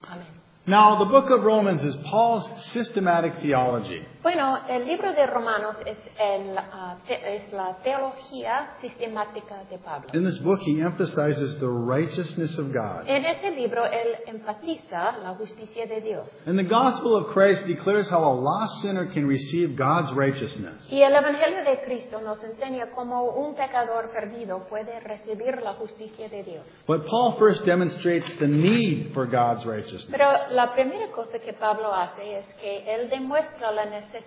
Amén. Now, the book of Romans is Paul's systematic theology. Bueno, el libro de Romanos es la teología sistemática de Pablo. In this book, he emphasizes the righteousness of God. En este libro él enfatiza la justicia de Dios. And the gospel of Christ declares how a lost sinner can receive God's righteousness. Y el evangelio de Cristo nos enseña cómo un pecador perdido puede recibir la justicia de Dios. But Paul first demonstrates the need for God's righteousness. Pero la primera cosa que Pablo hace es que él demuestra la necesidad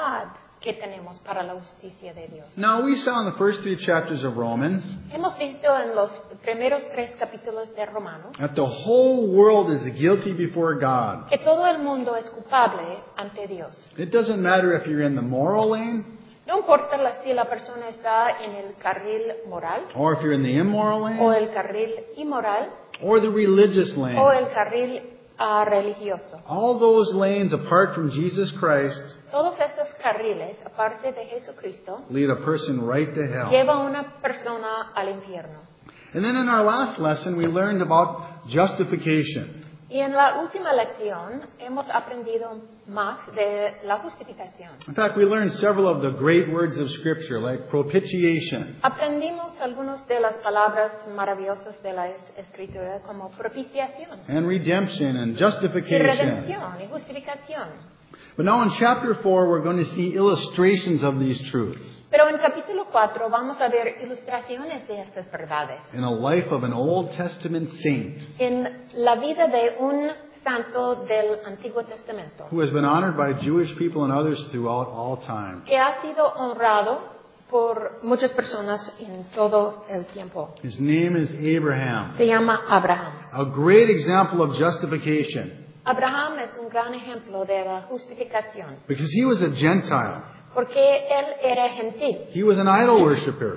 que tenemos para la justicia de Dios. Now, we saw in the first 3 chapters of Romans Hemos visto en los primeros 3 capítulos de Romanos that the whole world is guilty before God. que todo el mundo es culpable ante Dios. It doesn't matter if you're in the moral lane No importa si la persona está en el carril moral or if you're in the immoral o lane el carril inmoral or the religious o lane. el carril religioso. All those lanes apart from Jesus Christ Todos estos carriles, aparte de Jesucristo, lead a person right to hell. llevan a una persona al infierno. And then in our last lesson, we learned about justification. Y en la última lección hemos aprendido más de la justificación. In fact, we learned several of the great words of Scripture, like propitiation, Aprendimos algunas de las palabras maravillosas de la Escritura como propiciación, and redemption, and y justification. redención y justificación. But now in chapter 4, we're going to see illustrations of these truths Pero en capítulo 4 vamos a ver ilustraciones de estas verdades in a life of an Old Testament saint en la vida de un santo del Antiguo Testamento who has been honored by Jewish people and others throughout all time. que ha sido honrado por muchas personas en todo el tiempo. His name is Abraham, Se llama Abraham. a great example of justification Abraham es un gran ejemplo de la justificación because he was a Gentile. porque él era gentil. He was an idol worshiper.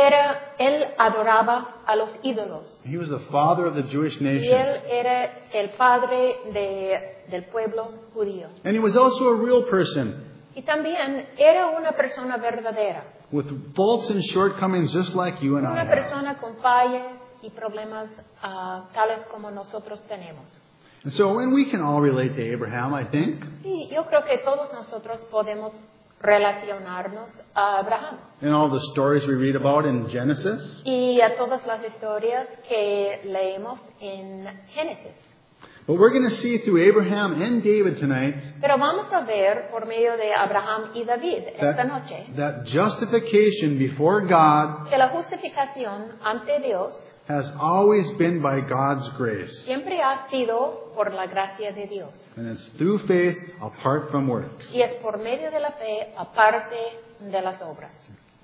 Él adoraba a los ídolos. He was the father of the Jewish Y nation. él era el padre del pueblo judío. And he was also a real person Y también era una persona verdadera. with faults and shortcomings just like you and I Una have. persona con fallas y problemas tales como nosotros tenemos. And so when we can all relate to Abraham, I think, Y yo creo que todos nosotros podemos relacionarnos a Abraham. in all the stories we read about in Genesis, Y a todas las historias que leemos en Génesis. but we're going to see through Abraham and David tonight Pero vamos a ver por medio de Abraham y David esta noche that justification before God que la justificación ante Dios has always been by God's grace. siempre ha sido por la gracia de Dios. And it's through faith apart from works. Y es por medio de la fe aparte de las obras.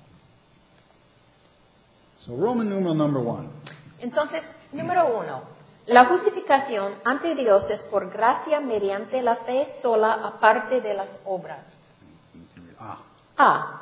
So Roman numeral number 1. Entonces, número 1. La justificación ante Dios es por gracia mediante la fe sola aparte de las obras. A.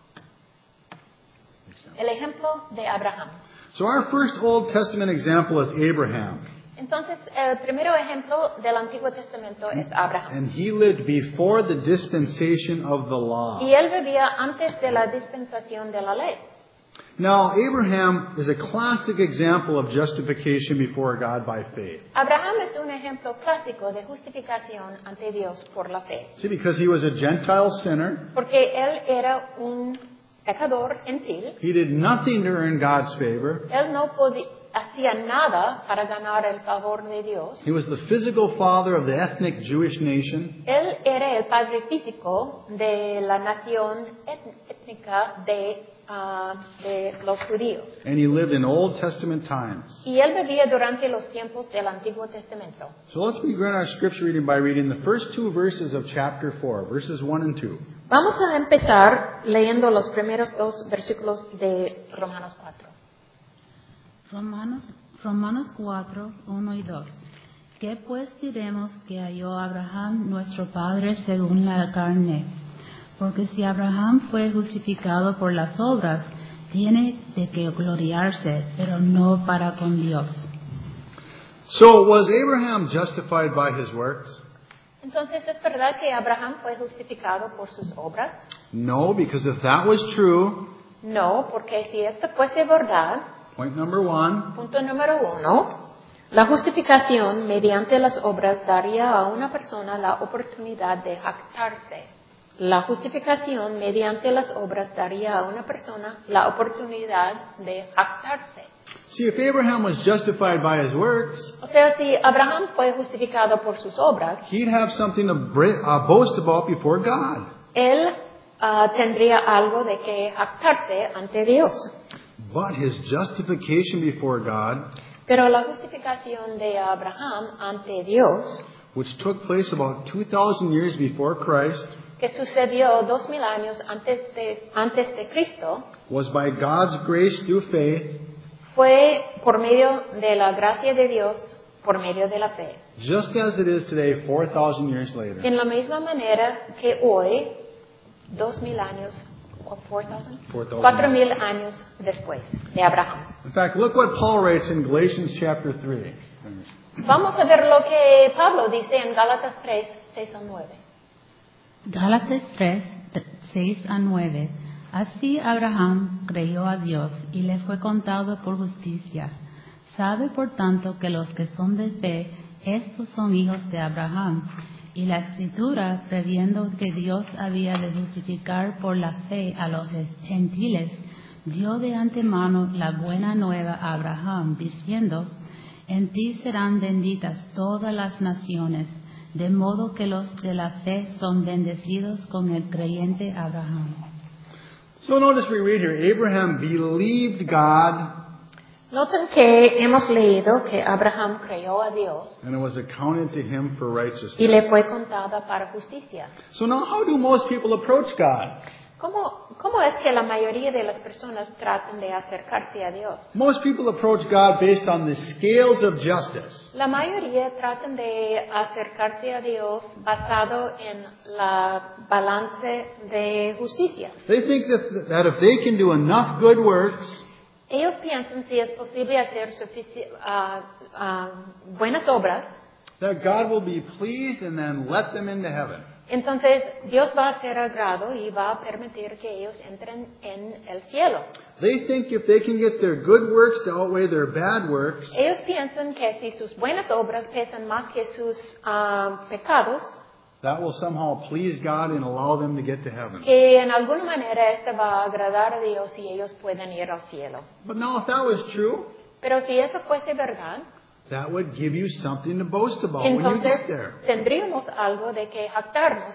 El ejemplo de Abraham. So our first Old Testament example is Abraham. Entonces, el primer ejemplo del Antiguo Testamento es Abraham. And he lived before the dispensation of the law. Y él vivía antes de la dispensación de la ley. Now, Abraham is a classic example of justification before God by faith. Abraham es un ejemplo clásico de justificación ante Dios por la fe. See, because he was a Gentile sinner, Porque él era un pecador gentil. he did nothing to earn God's favor. Él no hacía nada para ganar el favor de Dios. He was the physical father of the ethnic Jewish nation. Él era el padre físico de la nación étnica de los judíos. And he lived in Old Testament times. Y él vivía durante los tiempos del Antiguo Testamento. So let's begin our scripture reading by reading the first 2 verses of chapter 4, verses 1 and 2. Vamos a empezar leyendo los primeros 2 versículos de Romanos 4. Romanos 4, 1 y 2. ¿Qué pues diremos que halló Abraham nuestro padre según la carne? Porque si Abraham fue justificado por las obras, tiene de qué gloriarse, pero no para con Dios. So was Abraham justified by his works? Entonces, ¿es verdad que Abraham fue justificado por sus obras? No, because if that was true, No, porque si esto fuese verdad, point number 1, punto número 1, La justificación mediante las obras daría a una persona la oportunidad de jactarse. La justificación mediante las obras daría a una persona la oportunidad de jactarse. See, if Abraham was justified by his works, O sea, si Abraham fue justificado por sus obras, he'd have something to boast about before God. él tendría algo de que jactarse ante Dios. But his justification before God, Pero la justificación de Abraham ante Dios, which took place about 2,000 years before Christ, que sucedió 2000 años antes de Cristo, was by God's grace through faith, fue por medio de la gracia de Dios, por medio de la fe. just as it is today, 4,000 years later. En la misma manera que hoy, 2000 años, o 4000 años después de Abraham. In fact, look what Paul writes in Galatians chapter 3. Vamos a ver lo que Pablo dice en Gálatas 3, 6 a 9. Gálatas 3, 6 a 9. Así Abraham creyó a Dios y le fue contado por justicia. Sabe por tanto que los que son de fe, estos son hijos de Abraham. Y la Escritura, previendo que Dios había de justificar por la fe a los gentiles, dio de antemano la buena nueva a Abraham, diciendo: en ti serán benditas todas las naciones, de modo que los de la fe son bendecidos con el creyente Abraham. So notice we read here, Abraham believed God, Noten que hemos leído que Abraham creyó a Dios and it was accounted to him for righteousness. y le fue contada para justicia. So now how do most people approach God? ¿Cómo es que la mayoría de las personas tratan de acercarse a Dios? Most people approach God based on the scales of justice. La mayoría tratan de acercarse a Dios basado en la balance de justicia. They think that if they can do enough good works, Ellos piensan si es posible hacer buenas obras, that God will be pleased and then let them into heaven. entonces Dios va a ser agrado y va a permitir que ellos entren en el cielo. They think if they can get their good works to outweigh their bad works, Ellos piensan que si sus buenas obras pesan más que sus pecados, that will somehow please God and allow them to get to heaven. que en alguna manera esto va a agradar a Dios y ellos pueden ir al cielo. But now if that was true, Pero si eso fuese verdad, that would give you something to boast about when you entonces get there. tendríamos algo de que jactarnos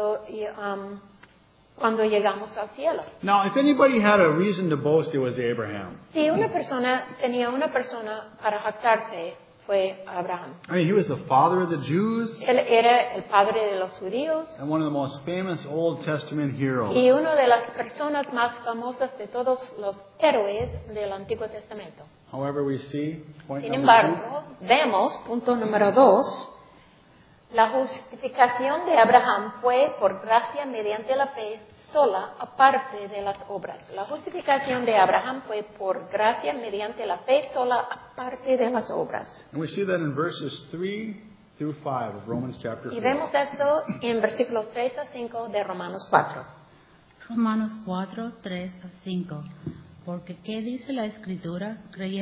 cuando llegamos al cielo. Now, if anybody had a reason to boast, it was Abraham. Si una persona tenía una persona para jactarse, fue Abraham. I mean, he was the father of the Jews Él era el padre de los judíos and one of the most famous Old Testament heroes. y una de las personas más famosas de todos los héroes del Antiguo Testamento. However, we see, point Sin number 2, embargo, vemos, punto número 2, la justificación de Abraham fue por gracia mediante la fe sola, aparte de las obras. La justificación de Abraham fue por gracia mediante la fe sola, aparte de las obras. and we see that in verses 3 through 5 of Romans chapter Y 4. vemos esto en versículos 3 a 5 de Romanos 4. Romanos 4, 3 a 5. Porque ¿qué dice la Escritura?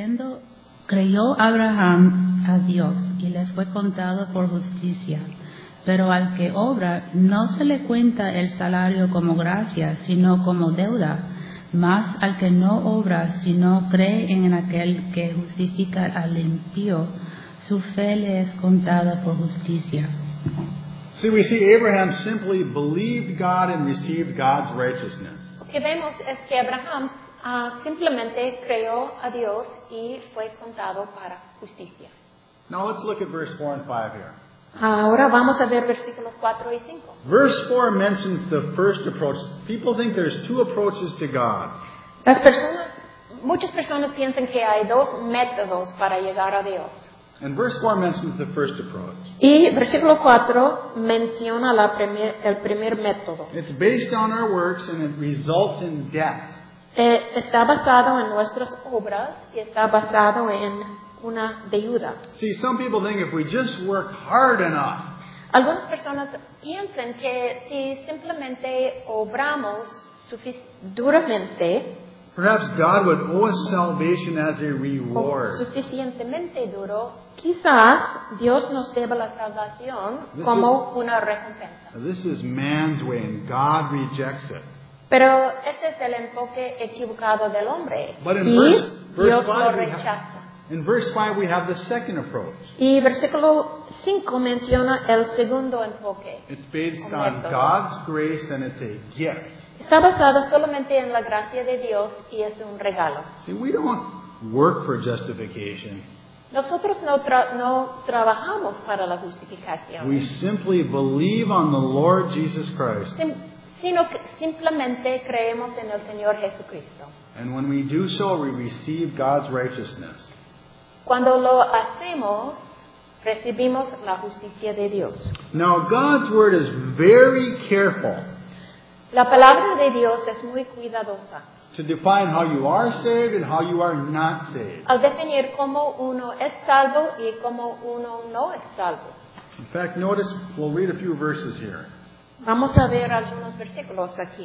Creyó Abraham a Dios y le fue contado por justicia. Pero al que obra no se le cuenta el salario como gracia, sino como deuda. Mas al que no obra, sino cree en aquel que justifica al impío, su fe le es contada por justicia. See, we see Abraham simply believed God and received God's righteousness. Lo que vemos es que Abraham simplemente creyó a Dios y fue contado para justicia. Now let's look at verse 4 and 5 here. Ahora vamos a ver versículos 4 y 5. Verse 4 mentions the first approach. People think there's two approaches to God. Muchas personas piensan que hay dos métodos para llegar a Dios. And verse 4 mentions the first approach. Y versículo 4 menciona el primer método. It's based on our works and it results in death. Está basado en nuestras obras y está basado en una deuda. See, some people think if we just work hard enough, Algunas personas piensan que si simplemente obramos duramente, Perhaps God would owe us salvation as a o reward. suficientemente duro, quizás Dios nos deba la salvación como una recompensa. This is man's way, and God rejects it. Pero ese es el enfoque equivocado del hombre. But in Y verse Dios 5, lo we rechaza. in verse 5, we have the second approach. Y versículo 5 menciona el segundo enfoque. It's based O on método. God's grace, and it's a gift. Está basado solamente en la gracia de Dios y es un regalo. See, we don't work for justification. Nosotros no trabajamos para la justificación, We simply believe on the Lord Jesus Christ. sino que simplemente creemos en el Señor Jesucristo. And when we do so, we receive God's righteousness. Cuando lo hacemos, recibimos la justicia de Dios. Now, God's word is very careful La palabra de Dios es muy cuidadosa to define how you are saved and how you are not saved. al definir cómo uno es salvo y cómo uno no es salvo. In fact, notice, we'll read a few verses here. Vamos a ver algunos versículos aquí.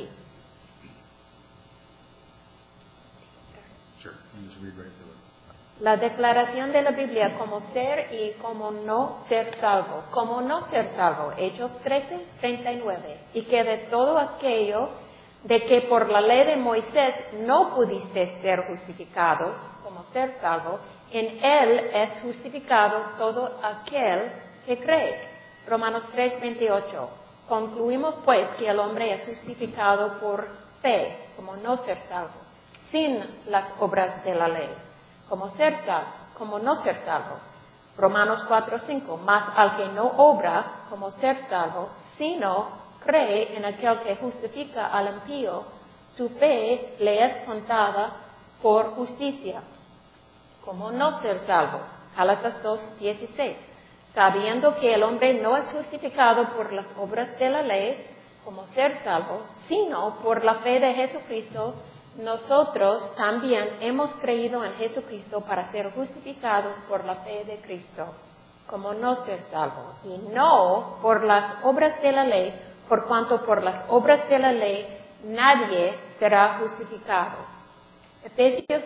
Sure. I'll just read right through it. La declaración de la Biblia como ser y como no ser salvo. Como no ser salvo. Hechos 13:39. Y que de todo aquello de que por la ley de Moisés no pudiste ser justificados como ser salvo, en él es justificado todo aquel que cree. Romanos 3:28. Concluimos pues que el hombre es justificado por fe, como no ser salvo, sin las obras de la ley. Como ser salvo, como no ser salvo. Romanos 4:5. Mas al que no obra como ser salvo, sino cree en aquel que justifica al impío, su fe le es contada por justicia. Como no ser salvo. Gálatas 2:16. Sabiendo que el hombre no es justificado por las obras de la ley, como ser salvo, sino por la fe de Jesucristo, nosotros también hemos creído en Jesucristo para ser justificados por la fe de Cristo, como no ser salvo, y no por las obras de la ley, por cuanto por las obras de la ley nadie será justificado. Efesios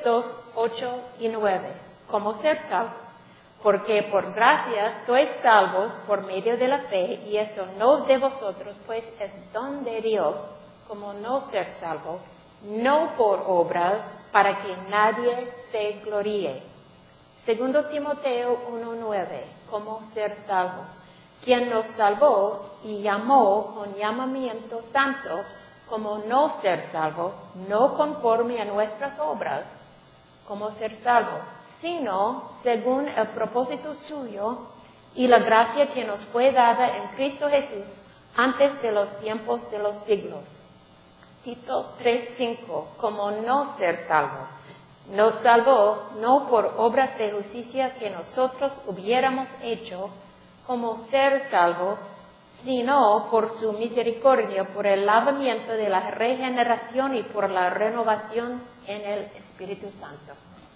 2:8-9. Como ser salvo, porque por gracia sois salvos por medio de la fe, y esto no de vosotros, pues es don de Dios, como no ser salvo, no por obras, para que nadie se gloríe. Segundo Timoteo 1:9. Cómo ser salvo. Quien nos salvó y llamó con llamamiento santo, como no ser salvo, no conforme a nuestras obras, como ser salvo, sino según el propósito suyo y la gracia que nos fue dada en Cristo Jesús antes de los tiempos de los siglos. Tito 3:5. Como no ser salvo. Nos salvó no por obras de justicia que nosotros hubiéramos hecho, como ser salvo, sino por su misericordia, por el lavamiento de la regeneración y por la renovación en el Espíritu Santo.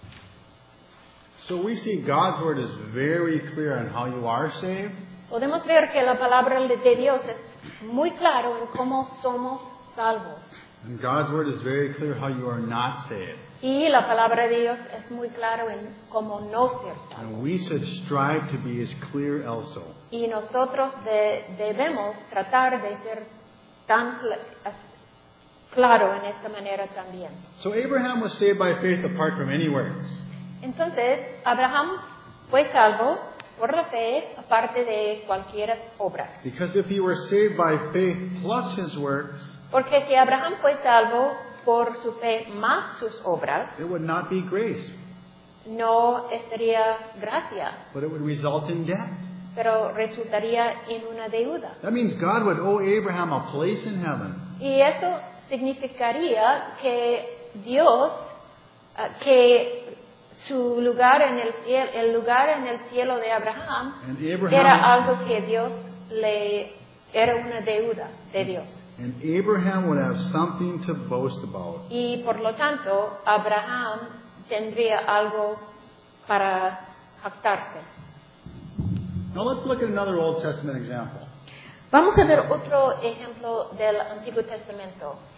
So we see God's word is very clear on how you are saved. Podemos ver que la palabra de Dios es muy claro en cómo somos salvos. And God's word is very clear how you are not saved. Y la palabra de Dios es muy claro en cómo no ser salvos. And we should strive to be as clear also. Y nosotros debemos tratar de ser tan claro en esta manera también. So Abraham was saved by faith apart from any works. Entonces, Abraham fue salvo por la fe, aparte de cualquier obra. Because if he were saved by faith plus his works, Porque si Abraham fue salvo por su fe más sus obras, it would not be grace, no estaría gracia, but it would result in death. pero resultaría en una deuda. That means God would owe Abraham a place in heaven. Y eso significaría que Dios, que su lugar en el lugar en el cielo de Abraham And era Abraham, algo que Dios era una deuda de Dios. and Abraham would have something to boast about. Y por lo tanto, Abraham tendría algo para jactarse. Now let's look at another Old Testament example. Vamos a ver otro ejemplo del Antiguo Testamento.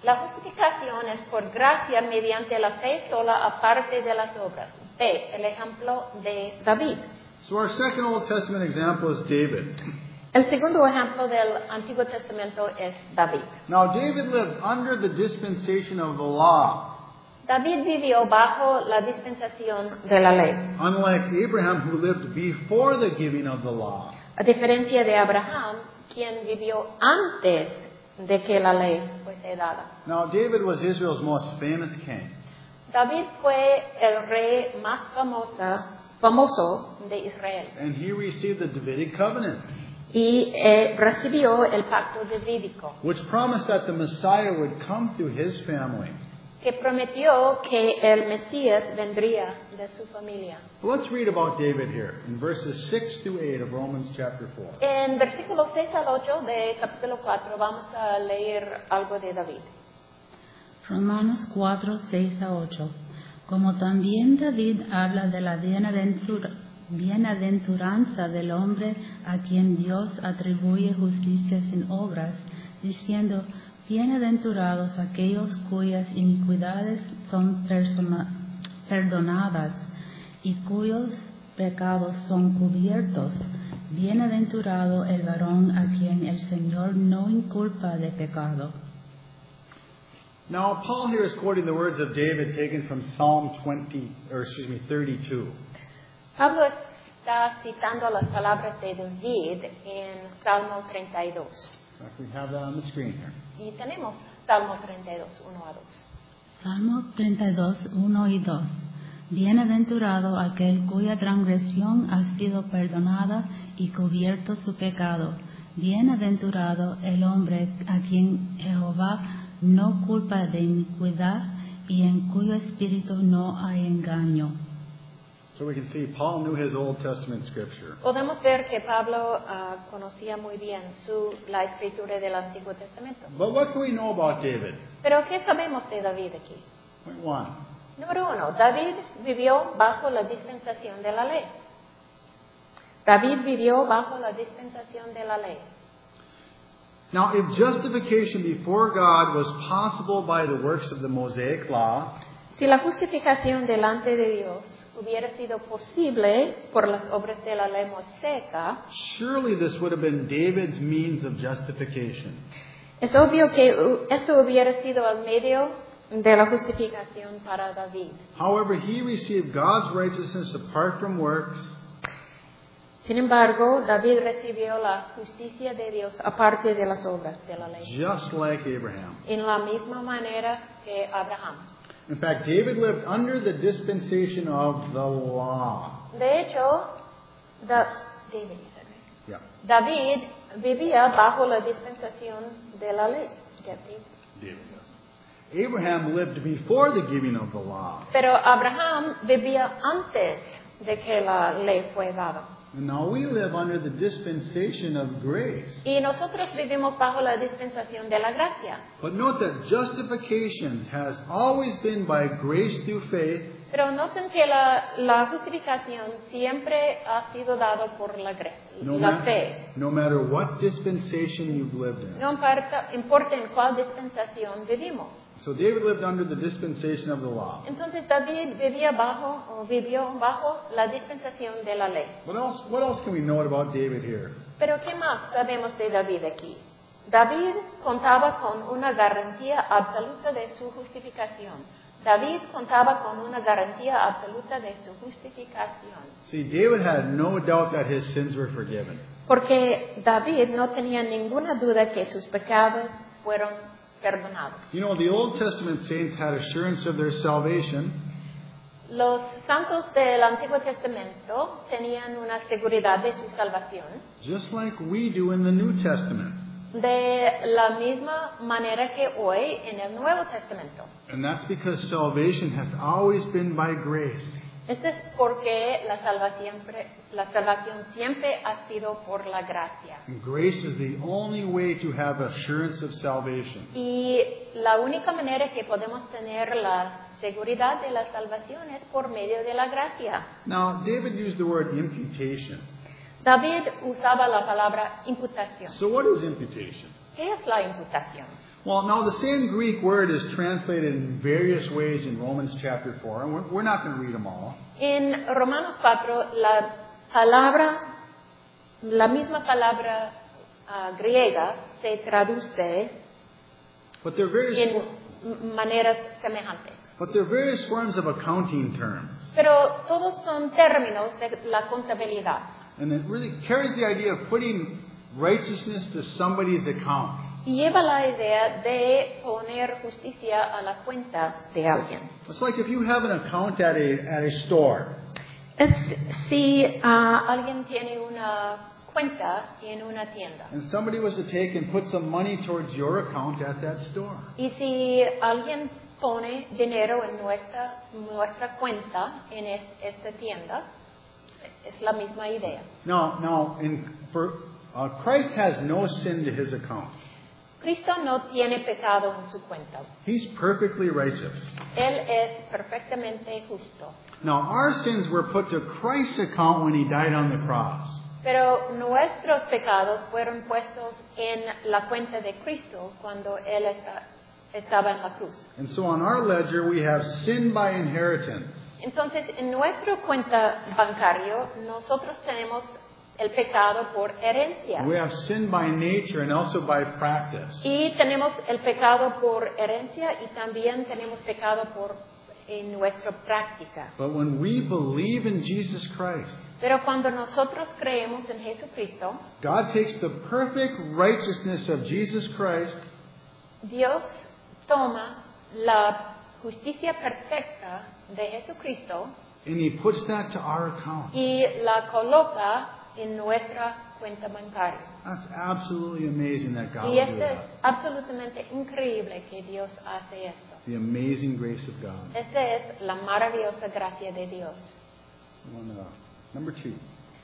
La justificación es por gracia mediante la fe sola aparte de las obras. B, el ejemplo de David. So our second Old Testament example is David. El segundo ejemplo del Antiguo Testamento es David. Now David lived under the dispensation of the law, David vivió bajo la dispensación de la ley, unlike Abraham who lived before the giving of the law. a diferencia de Abraham, quien vivió antes de que la ley fuese dada. Now David was Israel's most famous king. David fue el rey más famoso de Israel And he received the Davidic covenant, y recibió el pacto davídico, which promised that the Messiah would come through his family. que prometió que el Mesías vendría de su familia. Well, let's read about David here in verses 6 through 8 of Romans chapter 4. En versículos 6 al 8 de capítulo 4 vamos a leer algo de David. Romanos 4, 6 a 8. Como también David habla de la bienaventuranza del hombre a quien Dios atribuye justicia sin obras, diciendo, bienaventurados aquellos cuyas iniquidades son perdonadas y cuyos pecados son cubiertos. Bienaventurado el varón a quien el Señor no inculpa de pecado. Now, Paul here is quoting the words of David taken from Psalm 32. Pablo está citando las palabras de David en Salmo 32. We have that on the screen here. Y tenemos Salmo 32, 1 a 2. Salmo 32, 1 y 2. Bienaventurado aquel cuya transgresión ha sido perdonada y cubierto su pecado. Bienaventurado el hombre a quien Jehová no culpa de iniquidad y en cuyo espíritu no hay engaño. So we can see Paul knew his Old Testament scripture. Podemos ver que Pablo conocía muy bien la escritura del Antiguo Testamento. But what can we know about David? Pero ¿qué sabemos de David aquí? Point 1. Número 1, David vivió bajo la dispensación de la ley. David vivió bajo la dispensación de la ley. Now, if justification before God was possible by the works of the Mosaic law, Si la justificación delante de Dios hubiera sido posible por las obras de la ley mosaica, surely this would have been David's means of justification. es obvio que esto hubiera sido el medio de la justificación para David. However, he received God's righteousness apart from works, Sin embargo, David recibió la justicia de Dios aparte de las obras de la ley, just like Abraham. en la misma manera que Abraham. In fact, David lived under the dispensation of the law. De hecho, Yeah. David vivía bajo la dispensación de la ley. David, yes. Abraham lived before the giving of the law. Pero Abraham vivía antes de que la ley fue dada. And now we live under the dispensation of grace. Y nosotros vivimos bajo la dispensación de la gracia. But note that justification has always been by grace through faith, Pero noten que la justificación siempre ha sido dada por la fe. no matter what dispensation you've lived in. No importa en cuál dispensación vivimos. So David lived under the dispensation of the law. Entonces David vivió bajo la dispensación de la ley. What else can we note about David here? Pero ¿qué más sabemos de David aquí? David contaba con una garantía absoluta de su justificación. David contaba con una garantía absoluta de su justificación. See, David had no doubt that his sins were forgiven. Porque David no tenía ninguna duda que sus pecados fueron perdonados. You know, the Old Testament saints had assurance of their salvation, Los santos del Antiguo Testamento tenían una seguridad de su salvación, just like we do in the New Testament. de la misma manera que hoy en el Nuevo Testamento. And that's because salvation has always been by grace. Esto es porque la salvación siempre ha sido por la gracia. And grace is the only way to have assurance of salvation. Y la única manera que podemos tener la seguridad de la salvación es por medio de la gracia. Now, David used the word imputation. David usaba la palabra imputación. So what is imputation? ¿Qué es la imputación? Well, now the same Greek word is translated in various ways in Romans chapter 4, and we're not going to read them all. En Romanos 4, la misma palabra griega se traduce But there are various en maneras semejantes. But there are various forms of accounting terms. Pero todos son términos de la contabilidad. And it really carries the idea of putting righteousness to somebody's account. Y lleva la idea de poner justicia a la cuenta de alguien. It's like if you have an account at a store. Si alguien tiene una cuenta en una tienda. And somebody was to take and put some money towards your account at that store. Y si alguien pone dinero en nuestra cuenta en esta tienda, es la misma idea. Now, Christ has no sin to his account. Cristo no tiene pecado en su cuenta. He's perfectly righteous. Él es perfectamente justo. Now, our sins were put to Christ's account when he died on the cross. Pero nuestros pecados fueron puestos en la cuenta de Cristo cuando Él estaba en la cruz. And so on our ledger we have sin by inheritance. Entonces, en nuestra cuenta bancaria, nosotros tenemos el pecado por herencia. We have sin by nature and also by practice. Y tenemos el pecado por herencia y también tenemos pecado en nuestra práctica. But when we believe in Jesus Christ, Pero cuando nosotros creemos en Jesucristo, God takes the perfect righteousness of Jesus Christ Dios toma la justicia perfecta de Jesucristo and he puts that to our account. y la coloca en nuestra cuenta bancaria. That's absolutely amazing that God Y will do es that. absolutamente increíble que Dios hace esto. The amazing grace of God. Esa es la maravillosa gracia de Dios. Number 2.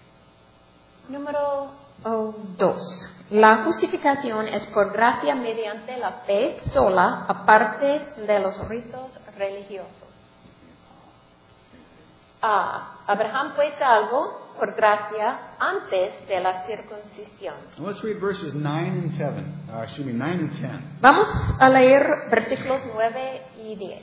Número 2. La justificación es por gracia mediante la fe sola, aparte de los ritos religiosos. Abraham fue salvo por gracia antes de la circuncisión. Let's read verses 9 and 7. 9 and 10. Vamos a leer versículos 9 y 10.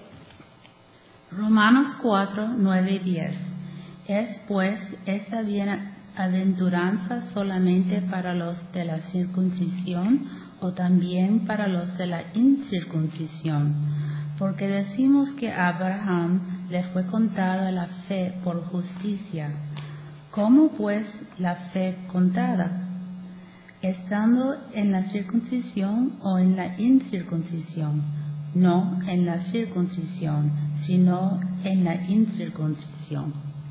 Romanos 4, 9 y 10. ¿Es pues esta bienaventuranza solamente para los de la circuncisión o también para los de la incircuncisión? Porque decimos que a Abraham le fue contada la fe por justicia. ¿Cómo pues la fe contada? ¿Estando en la circuncisión o en la incircuncisión? No en la circuncisión, sino en la incircuncisión.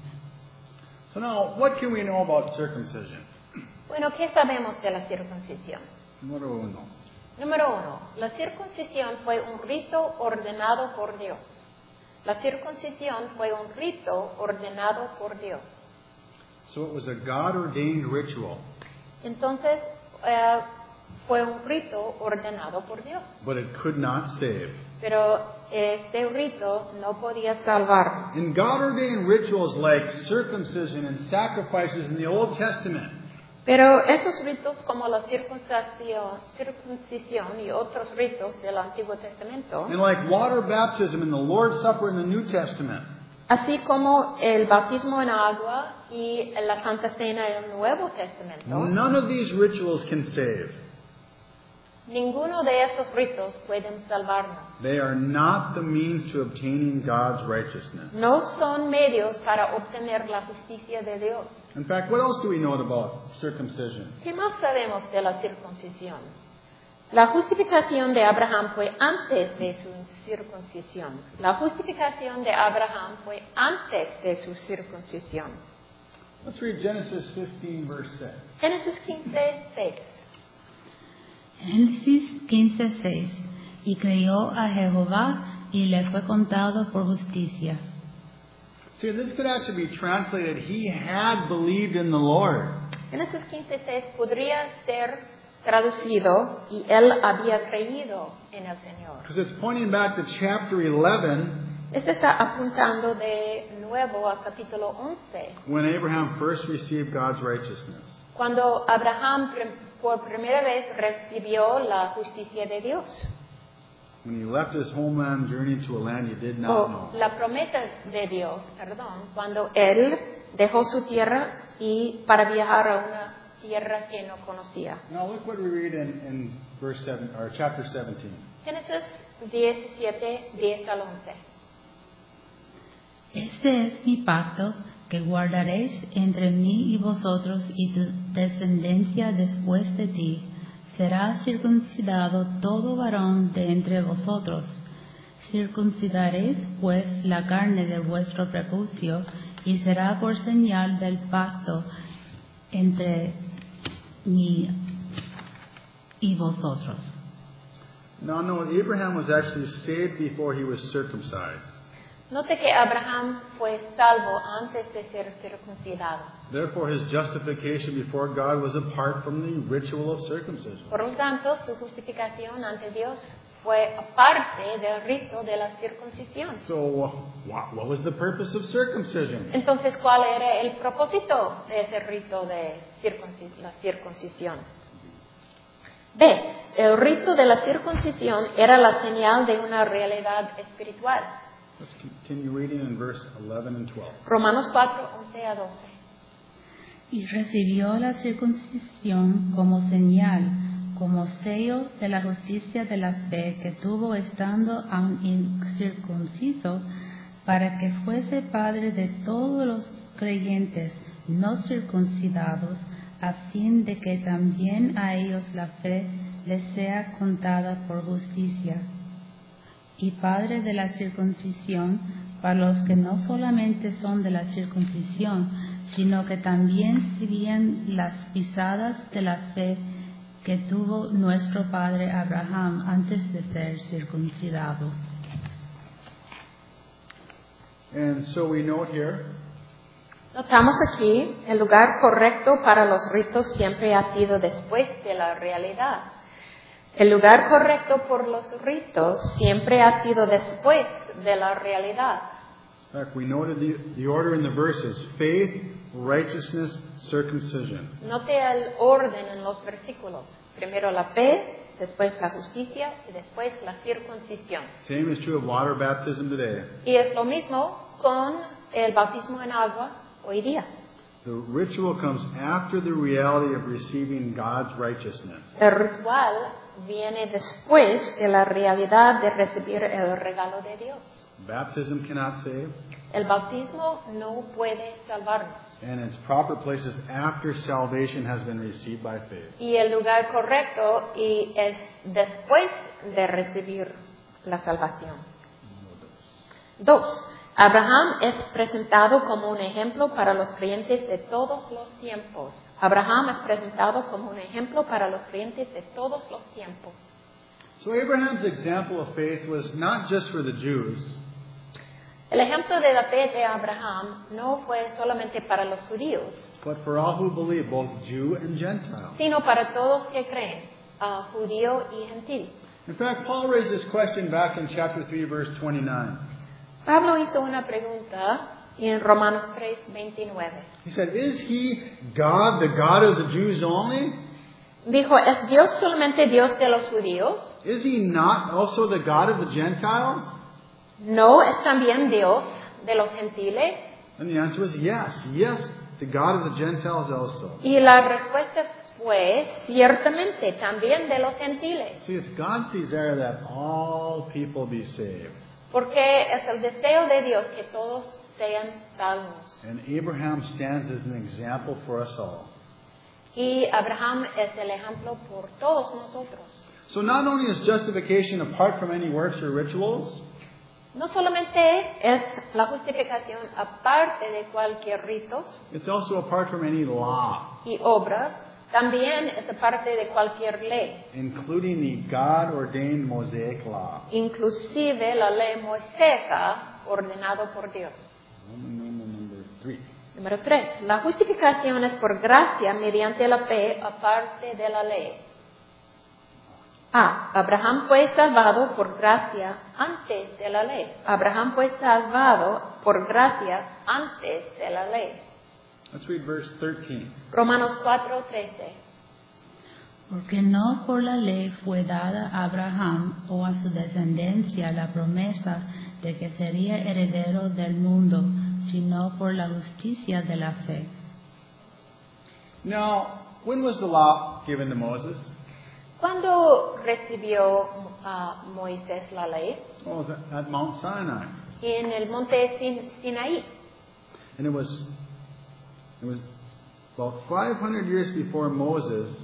So now, what can we know about circumcision? Bueno, ¿qué sabemos de la circuncisión? Número 1. Número 1. La circuncisión fue un rito ordenado por Dios. La circuncisión fue un rito ordenado por Dios. So it was a God-ordained ritual. Entonces, fue un rito ordenado por Dios. But it could not save. Pero este rito no podía salvarnos. In God-ordained rituals like circumcision and sacrifices in the Old Testament, Pero estos ritos como la circuncisión y otros ritos del Antiguo Testamento, and like water baptism and the Lord's Supper in the New Testament, así como el bautismo en agua y la Santa Cena en el Nuevo Testamento, none of these rituals can save. ninguno de estos ritos pueden salvarnos. They are not the means to obtaining God's righteousness. No son medios para obtener la justicia de Dios. In fact, what else do we know about circumcision? ¿Qué más sabemos de la circuncisión? La justificación de Abraham fue antes de su circuncisión. La justificación de Abraham fue antes de su circuncisión. Let's read Genesis 15, verse 6. Génesis 15, 6. Génesis 15:6. Y creyó a Jehová y le fue contado por justicia. See, this could actually be translated, he had believed in the Lord. Génesis 15:6 podría ser traducido y él había creído en el Señor. Because it's pointing back to chapter 11, Este está apuntando de nuevo al capítulo 11, when Abraham first received God's righteousness. cuando Abraham por primera vez recibió la justicia de Dios. When he left his homeland, journeyed to a land he did not O know. la promesa de Dios, cuando él dejó su tierra y para viajar a una tierra que no conocía. Now look what we read in verse 7 or chapter 17. Génesis 17, 10 al 11. Este es mi pacto que guardaréis entre mí y vosotros y tu descendencia después de ti. Será circuncidado todo varón de entre vosotros. Circuncidaréis pues la carne de vuestro prepucio y será por señal del pacto entre mí y vosotros. Now, no, Abraham was actually saved before he was circumcised. Note que Abraham fue salvo antes de ser circuncidado. Therefore, his justification before God was apart from the ritual of circumcision. Por lo tanto, su justificación ante Dios fue aparte del rito de la circuncisión. So, what was the purpose of circumcision? Entonces, ¿cuál era el propósito de ese rito de la circuncisión? B. El rito de la circuncisión era la señal de una realidad espiritual. Let's continue reading in verse 11 and 12. Romanos 4, 11 a 12. Y recibió la circuncisión como señal, como sello de la justicia de la fe que tuvo estando aún incircunciso, para que fuese padre de todos los creyentes no circuncidados, a fin de que también a ellos la fe les sea contada por justicia. Y padre de la circuncisión para los que no solamente son de la circuncisión, sino que también siguen las pisadas de la fe que tuvo nuestro padre Abraham antes de ser circuncidado. And so we note here Notamos aquí, el lugar correcto para los ritos siempre ha sido después de la realidad. El lugar correcto por los ritos siempre ha sido después de la realidad. In fact, we noted the order in the verses: faith, righteousness, circumcision. Note el orden en los versículos. Primero la fe, después la justicia y después la circuncisión. Same is true of water baptism today. Y es lo mismo con el bautismo en agua hoy día. The ritual comes after the reality of receiving God's righteousness. El ritual viene después de la realidad de recibir el regalo de Dios. Baptism cannot save, El bautismo no puede salvarnos. and its proper place is after salvation has been received by faith. Y el lugar correcto y es después de recibir la salvación. 2. Abraham es presentado como un ejemplo para los creyentes de todos los tiempos. Abraham es presentado como un ejemplo para los creyentes de todos los tiempos. So Abraham's example of faith was not just for the Jews, El ejemplo de la fe de Abraham no fue solamente para los judíos, but for all who believe, both Jew and Gentile. sino para todos que creen, judío y gentil. In fact, Paul raised this question back in chapter 3, verse 29. Pablo hizo una pregunta en Romanos 3, 29. He said, "Is he God, the God of the Jews only? Dijo, ¿es Dios solamente Dios de los judíos? Is he not also the God of the Gentiles?" ¿No es también Dios de los gentiles? And the answer was yes. Yes, the God of the Gentiles also. Y la respuesta fue, ciertamente, también de los gentiles. See, it's God's desire that all people be saved. Porque es el deseo de Dios que todos sean salvos. And Abraham stands as an example for us all. Y Abraham es el ejemplo por todos nosotros. So not only is justification apart from any works or rituals, No solamente es la justificación aparte de cualquier rito it's also apart from any law, y obras, también es aparte de cualquier ley, including the God-ordained Mosaic law. inclusive la ley mosaica ordenado por Dios. Number 3. Número 3. La justificación es por gracia mediante la fe aparte de la ley. A. Abraham fue salvado por gracia antes de la ley. Abraham fue salvado por gracia antes de la ley. Let's read verse 13. Romanos 4:13. Porque no por la ley fue dada a Abraham o a su descendencia la promesa de que sería heredero del mundo, sino por la justicia de la fe. Now, when was the law given to Moses? ¿Cuándo recibió Moisés la ley? Well, it was at Mount Sinai. En el monte Sinaí. And it was about 500 years before Moses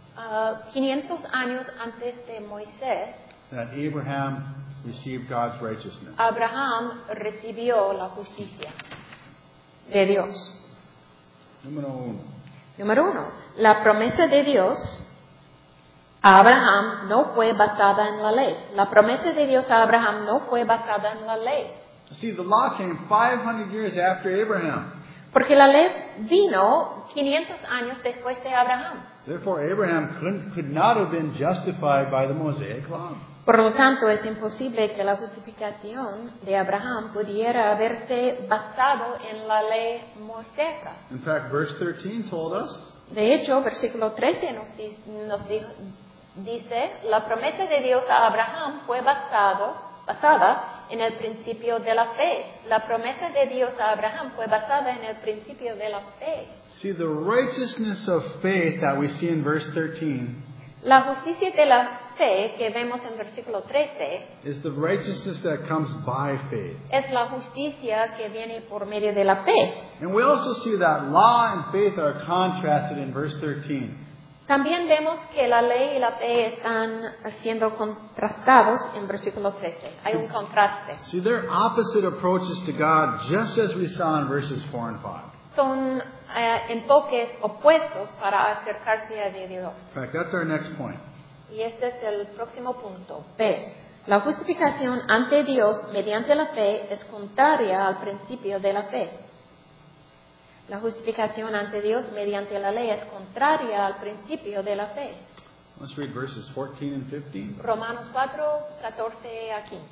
500 años antes de Moisés, that Abraham received God's righteousness. Abraham recibió la justicia de Dios. Número uno. Número 1. La promesa de Dios a Abraham no fue basada en la ley. La promesa de Dios a Abraham no fue basada en la ley. See, the law came 500 years after Abraham. Porque la ley vino 500 años después de Abraham. Therefore, Abraham could not have been justified by the Mosaic law. Por lo tanto, es imposible que la justificación de Abraham pudiera haberse basado en la ley mosaica. In fact, verse 13 told us De hecho, versículo 13 nos dice, la promesa de Dios a Abraham fue basada en el principio de la fe. La promesa de Dios a Abraham fue basada en el principio de la fe. See, the righteousness of faith that we see in verse 13 La justicia de la fe que vemos en versículo 13 is the righteousness that comes by faith. es la justicia que viene por medio de la fe. And we also see that law and faith are contrasted in verse 13. También vemos que la ley y la fe están siendo contrastados en versículo 13. Hay un contraste. See, they're opposite approaches to God, just as we saw in verses 4 and 5. Son enfoques opuestos para acercarse a Dios. In fact, that's our next point. Y este es el próximo punto. B. La justificación ante Dios mediante la fe es contraria al principio de la fe. La justificación ante Dios mediante la ley es contraria al principio de la fe. Let's read verses 14 and 15. Romanos 4, 14 a 15.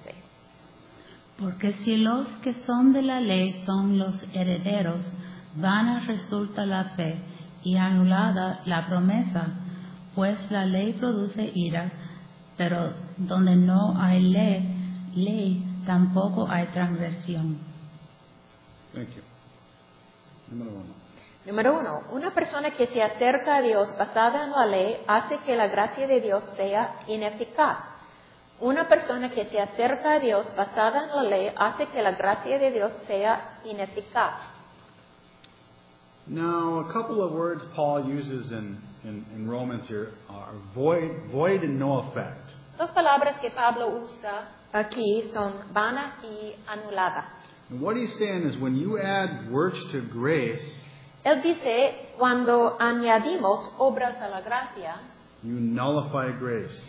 Porque si los que son de la ley son los herederos, vana resulta la fe y anulada la promesa, pues la ley produce ira, pero donde no hay ley tampoco hay transgresión. Thank you. Número 1. Una persona que se acerca a Dios basada en la ley hace que la gracia de Dios sea ineficaz. Una persona que se acerca a Dios basada en la ley hace que la gracia de Dios sea ineficaz. Now, a couple of words Paul uses in Romans here are void and no effect. Dos palabras que Pablo usa aquí son vana y anulada. And what he's saying is when you add works to grace, Él dice, cuando añadimos obras a la gracia, you nullify grace.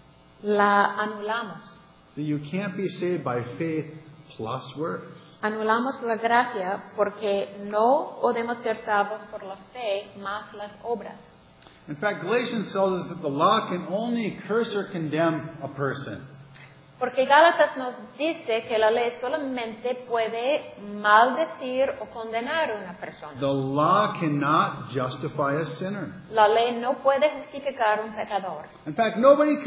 la anulamos. So you can't be saved by faith plus works. Anulamos la gracia porque no podemos ser salvos por la fe más las obras. In fact, Galatians tells us that the law can only curse or condemn a person. Porque Gálatas nos dice que la ley solamente puede maldecir o condenar a una persona. The law cannot justify a sinner. La ley no puede justificar a un pecador. In fact, nobody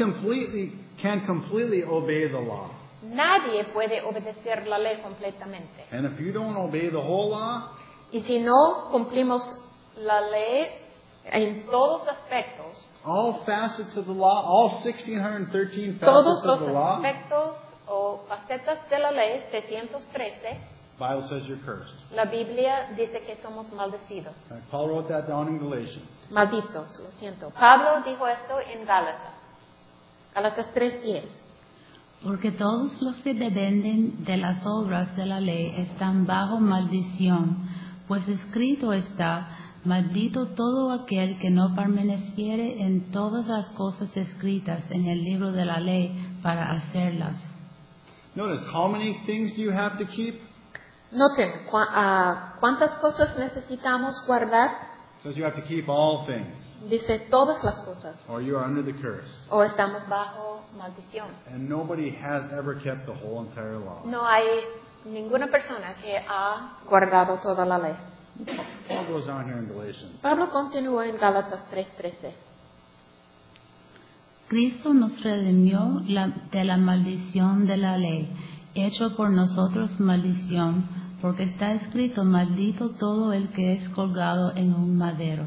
can completely obey the law. Nadie puede obedecer la ley completamente. And if you don't obey the whole law, Y si no cumplimos la ley en todos aspectos, all facets of the law, all 1,613 todos facets los of the law, aspectos o facetas de la ley, 613, Bible says you're cursed. la Biblia dice que somos maldecidos. In fact, Paul wrote that down in Galatians. Malditos, lo siento. Pablo dijo esto en Gálatas. Gálatas 3:10. Porque todos los que dependen de las obras de la ley están bajo maldición, pues escrito está, maldito todo aquel que no permaneciere en todas las cosas escritas en el libro de la ley para hacerlas. Notice, how many things do you have to keep? Noten, ¿cuántas cosas necesitamos guardar? It says you have to keep all things, Dice todas las cosas, or you are under the curse. o estamos bajo maldición. And nobody has ever kept the whole entire law. No hay ninguna persona que ha guardado toda la ley. Paul goes on here in Galatians. Pablo continúa en Gálatas 3:13. Cristo nos redimió de la maldición de la ley, hecho por nosotros maldición, porque está escrito, maldito todo el que es colgado en un madero.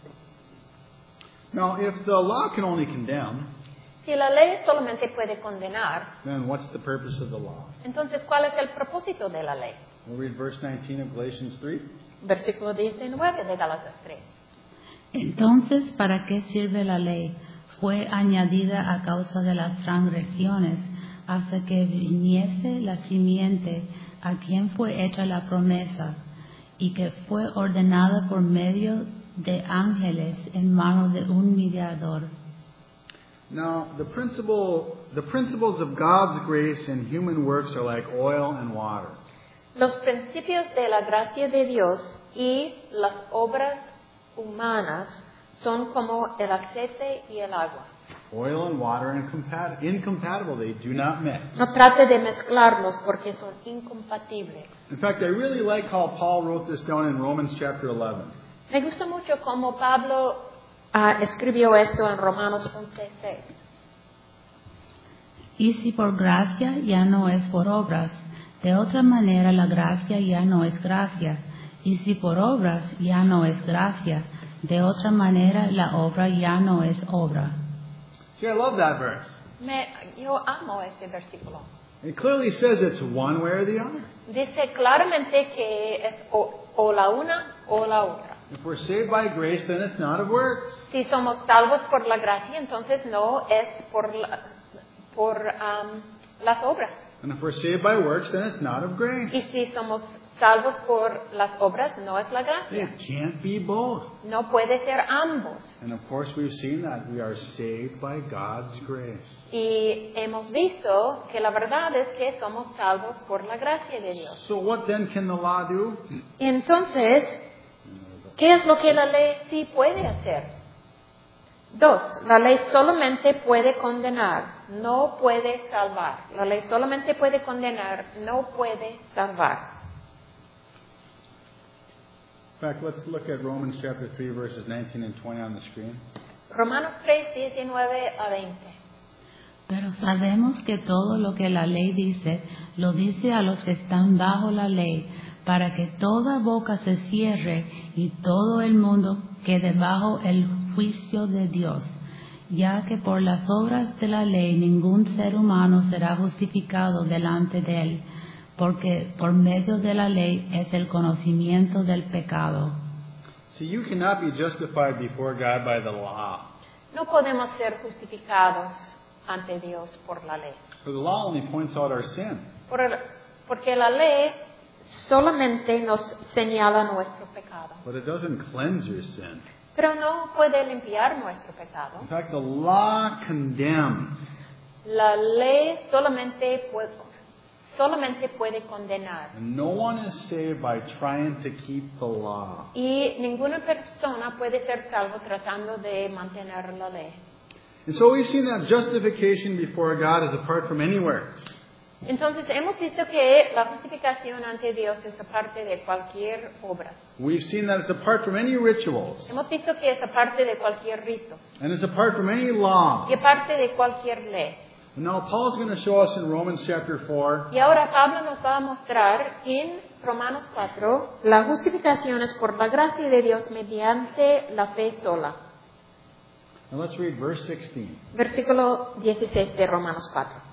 Now, if the law can only condemn, Si la ley solamente puede condenar, then what's the purpose of the law? entonces ¿cuál es el propósito de la ley? We'll read verse 19 of Galatians 3. Versículo 19 de Gálatas 3. Entonces, ¿para qué sirve la ley? Fue añadida a causa de las transgresiones, hasta que viniese la simiente a quien fue hecha la promesa, y que fue ordenada por medio de ángeles en manos de un mediador. Now, the principles of God's grace and human works are like oil and water. Los principios de la gracia de Dios y las obras humanas son como el aceite y el agua. Oil and water are incompatible. They do not mix. No trate de mezclarlos porque son incompatibles. In fact, I really like how Paul wrote this down in Romans chapter 11. Me gusta mucho cómo Pablo escribió esto en Romanos 11:6. Y si por gracia ya no es por obras, de otra manera la gracia ya no es gracia. Y si por obras ya no es gracia, de otra manera la obra ya no es obra. See, I love that verse. Yo amo este versículo. It clearly says it's one way or the other. Dice claramente que es o la una o la otra. If we're saved by grace, then it's not of works. Si somos salvos por la gracia, entonces no es por las obras. And if we're saved by works, then it's not of grace. Y si somos salvos por las obras, no es la gracia. It can't be both. No puede ser ambos. And of course, we've seen that we are saved by God's grace. Y hemos visto que la verdad es que somos salvos por la gracia de Dios. So what then can the law do? Entonces, ¿qué es lo que la ley sí puede hacer? 2. La ley solamente puede condenar, no puede salvar. La ley solamente puede condenar, no puede salvar. In fact, let's look at Romans chapter 3, verses 19 and 20 on the screen. Romanos 3, 19 a 20. Pero sabemos que todo lo que la ley dice, lo dice a los que están bajo la ley, para que toda boca se cierre y todo el mundo quede bajo el juicio de Dios, ya que por las obras de la ley ningún ser humano será justificado delante de él, porque por medio de la ley es el conocimiento del pecado. See, you cannot be justified before God by the law. No podemos ser justificados ante Dios por la ley. For the law only points out our sin. Porque la ley solamente nos señala nuestro pecado. But it doesn't cleanse your sin. Pero no puede limpiar nuestro pecado. In fact, the law condemns. La ley solamente puede condenar. And no one is saved by trying to keep the law. Y ninguna persona puede ser salvo tratando de mantener la ley. And so we've seen that justification before God is apart from any works. Entonces hemos visto que la justificación ante Dios es aparte de cualquier obra. We've seen that it's apart from any rituals. Hemos visto que es aparte de cualquier rito And it's apart from any law. y aparte de cualquier ley. And now Paul's going to show us in Romans chapter 4 Y ahora Pablo nos va a mostrar en Romanos 4 la justificación es por la gracia de Dios mediante la fe sola. and let's read verse 16. Versículo 16 de Romanos 4.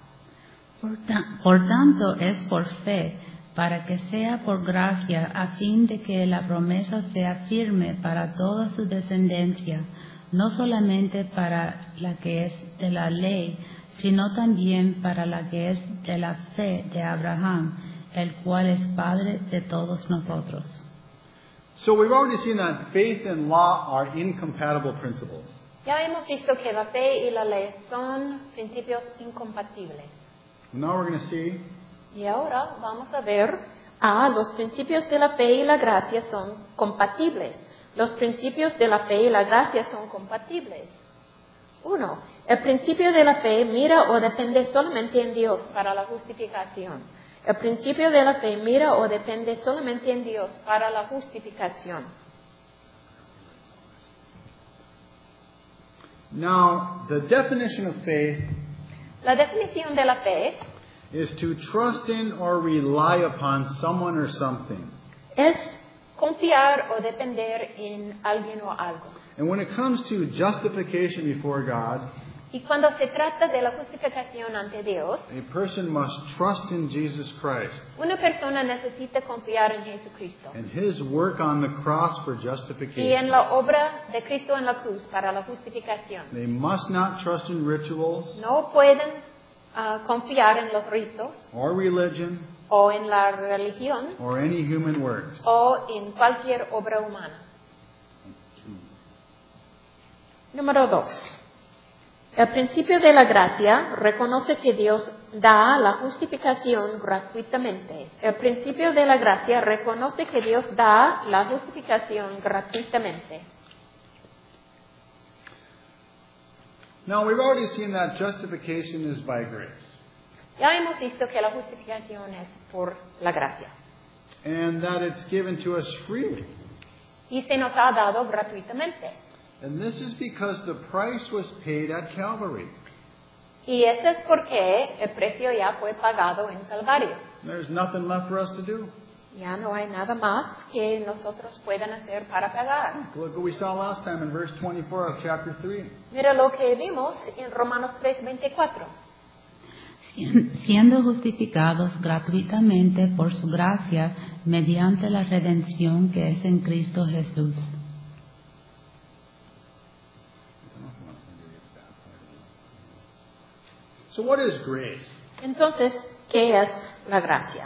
Por tanto es por fe, para que sea por gracia, a fin de que la promesa sea firme para toda su descendencia, no solamente para la que es de la ley, sino también para la que es de la fe de Abraham, el cual es Padre de todos nosotros. So we've already seen that faith and law are incompatible principles. Ya hemos visto que la fe y la ley son principios incompatibles. Now we're going to see Y ahora vamos a ver, los principios de la fe y la gracia son compatibles. Los principios de la fe y la gracia son compatibles. 1. El principio de la fe mira o depende solamente en Dios para la justificación. El principio de la fe mira o depende solamente en Dios para la justificación. now The definition of faith La definición de la fe is to trust in or rely upon someone or something. es confiar o depender en alguien o algo. And when it comes to justification before God, Y cuando se trata de la justificación ante Dios, a person must trust in Jesus Christ una persona necesita confiar en Jesucristo and His work on the cross for y en justification. la obra de Cristo en la cruz para la justificación. They must not trust in rituals No pueden confiar en los ritos or religion o en la religión or any human works. o en cualquier obra humana. Número 2. El principio de la gracia reconoce que Dios da la justificación gratuitamente. El principio de la gracia reconoce que Dios da la justificación gratuitamente. Now, we've already seen that justification is by grace, Ya hemos visto que la justificación es por la gracia and that it's given to us freely. y se nos ha dado gratuitamente. And this is because the price was paid at Calvary. Y eso es porque el precio ya fue pagado en Calvario. There's nothing left for us to do. Ya no hay nada más que nosotros puedan hacer para pagar. Look what we saw last time in verse 24 of chapter 3. Mira lo que vimos en Romanos 3:24. Siendo justificados gratuitamente por su gracia mediante la redención que es en Cristo Jesús. So what is grace? Entonces, ¿qué es la gracia?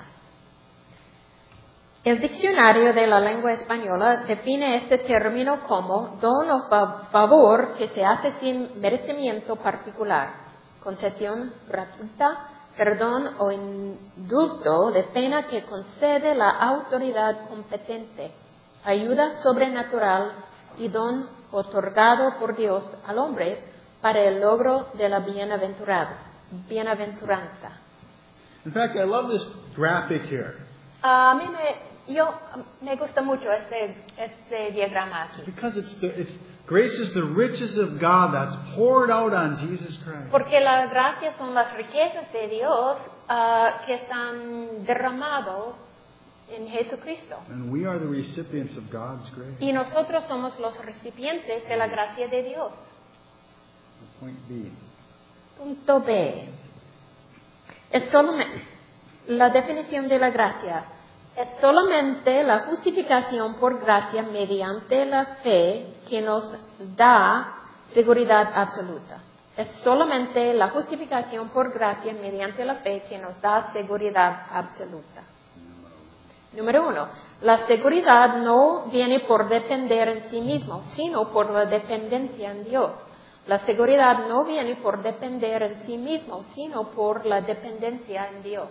El diccionario de la lengua española define este término como don o favor que se hace sin merecimiento particular, concesión gratuita, perdón o indulto de pena que concede la autoridad competente, ayuda sobrenatural y don otorgado por Dios al hombre para el logro de la bienaventuranza. In fact, I love this graphic here A mí me gusta mucho este diagrama aquí, because grace is the riches of God that's poured out on Jesus Christ. porque la gracia son las riquezas de Dios que están derramados en Jesucristo. And we are the recipients of God's grace. Y nosotros somos los recipientes de la gracia de Dios. Point B. Punto B. La definición de la gracia es solamente la justificación por gracia mediante la fe que nos da seguridad absoluta. Es solamente la justificación por gracia mediante la fe que nos da seguridad absoluta. Número 1. La seguridad no viene por depender en sí mismo, sino por la dependencia en Dios. La seguridad no viene por depender en sí mismo, sino por la dependencia en Dios.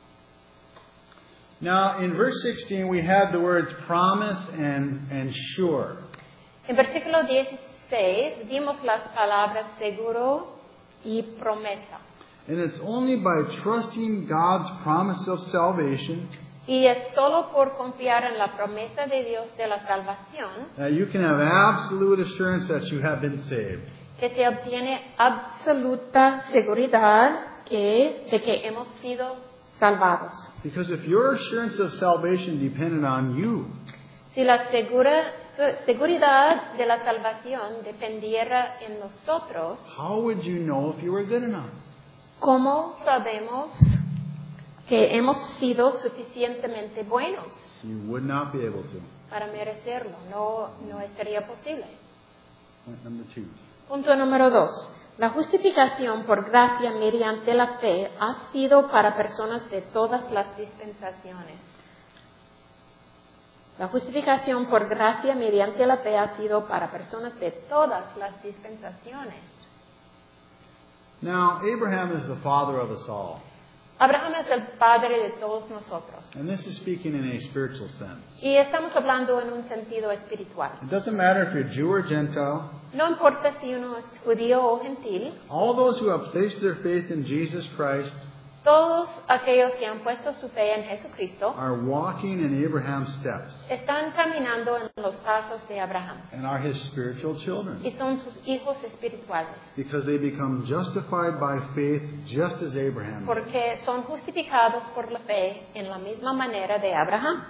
Now, in verse 16, we have the words promise and sure. En versículo 16 vimos las palabras seguro y promesa. And it's only by trusting God's promise of salvation Y es solo por confiar en la promesa de Dios de la salvación that you can have absolute assurance that you have been saved. que se obtiene absoluta seguridad de que hemos sido salvados. Because if your assurance of salvation depended on you, Si la seguridad de la salvación dependiera en nosotros, how would you know if you were good enough? ¿cómo sabemos que hemos sido suficientemente buenos You would not be able to. para merecerlo? No estaría posible. Point number 2. Punto número 2. La justificación por gracia mediante la fe ha sido para personas de todas las dispensaciones. La justificación por gracia mediante la fe ha sido para personas de todas las dispensaciones. Now, Abraham is the father of us all. Abraham es el padre de todos nosotros. And this is speaking in a spiritual sense. Y estamos hablando en un sentido espiritual. It doesn't matter if you're Jew or Gentile. No importa si uno es judío o gentil, All those who have placed their faith in Jesus Christ Todos aquellos que han puesto su fe en Jesucristo are walking in Abraham's steps están caminando en los pasos de Abraham and are his spiritual children y son sus hijos espirituales, because they become justified by faith just as Abraham did. porque son justificados por la fe en la misma manera de Abraham.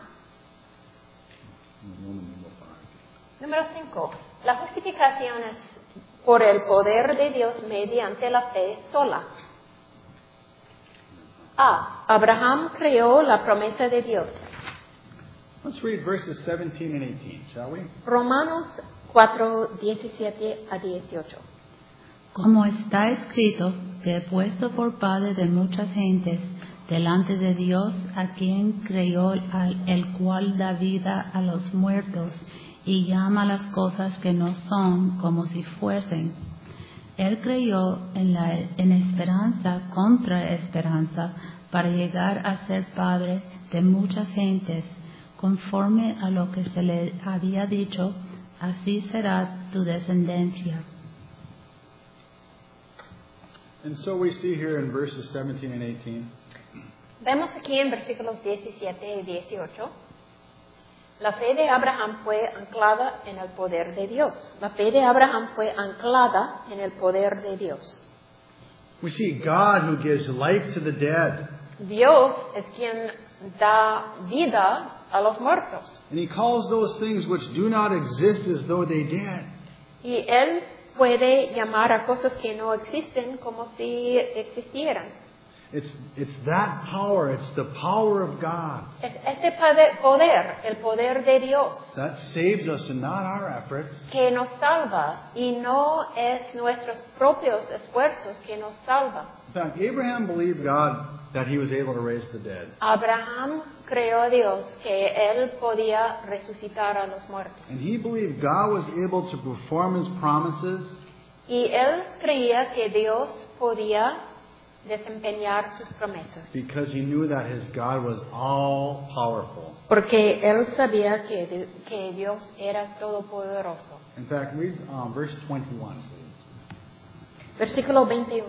Número 5. La justificación es por el poder de Dios mediante la fe sola. A. Abraham creyó la promesa de Dios. Let's read verses 17 and 18, shall we? Romanos 4, 17 a 18. Como está escrito, que he puesto por padre de muchas gentes delante de Dios, a quien creyó, el cual da vida a los muertos y llama las cosas que no son como si fuesen. Él creyó en esperanza contra esperanza para llegar a ser padre de muchas gentes, conforme a lo que se le había dicho, así será tu descendencia. And so we see here in verses 17 and 18 Vemos aquí en versículos 17 y 18, la fe de Abraham fue anclada en el poder de Dios. La fe de Abraham fue anclada en el poder de Dios. we see God who gives life to the dead. Dios es quien da vida a los muertos. And he calls those things which do not exist as though they did. Y Él puede llamar a cosas que no existen como si existieran. It's that power, it's the power of God Es este poder, el poder de Dios, that saves us and not our efforts. que nos salva y no es nuestros propios esfuerzos que nos salva. In fact, Abraham believed God that he was able to raise the dead. Abraham creyó a Dios que Él podía resucitar a los muertos. And he believed God was able to perform his promises Y él creía que Dios podía desempeñar sus promesas. because he knew that his God was all powerful. Porque él sabía que Dios era todopoderoso. In fact, read verse 21, please. Versículo 21.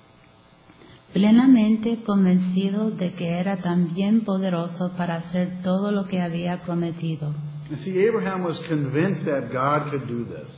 Plenamente convencido de que era también poderoso para hacer todo lo que había prometido. And see, Abraham was convinced that God could do this.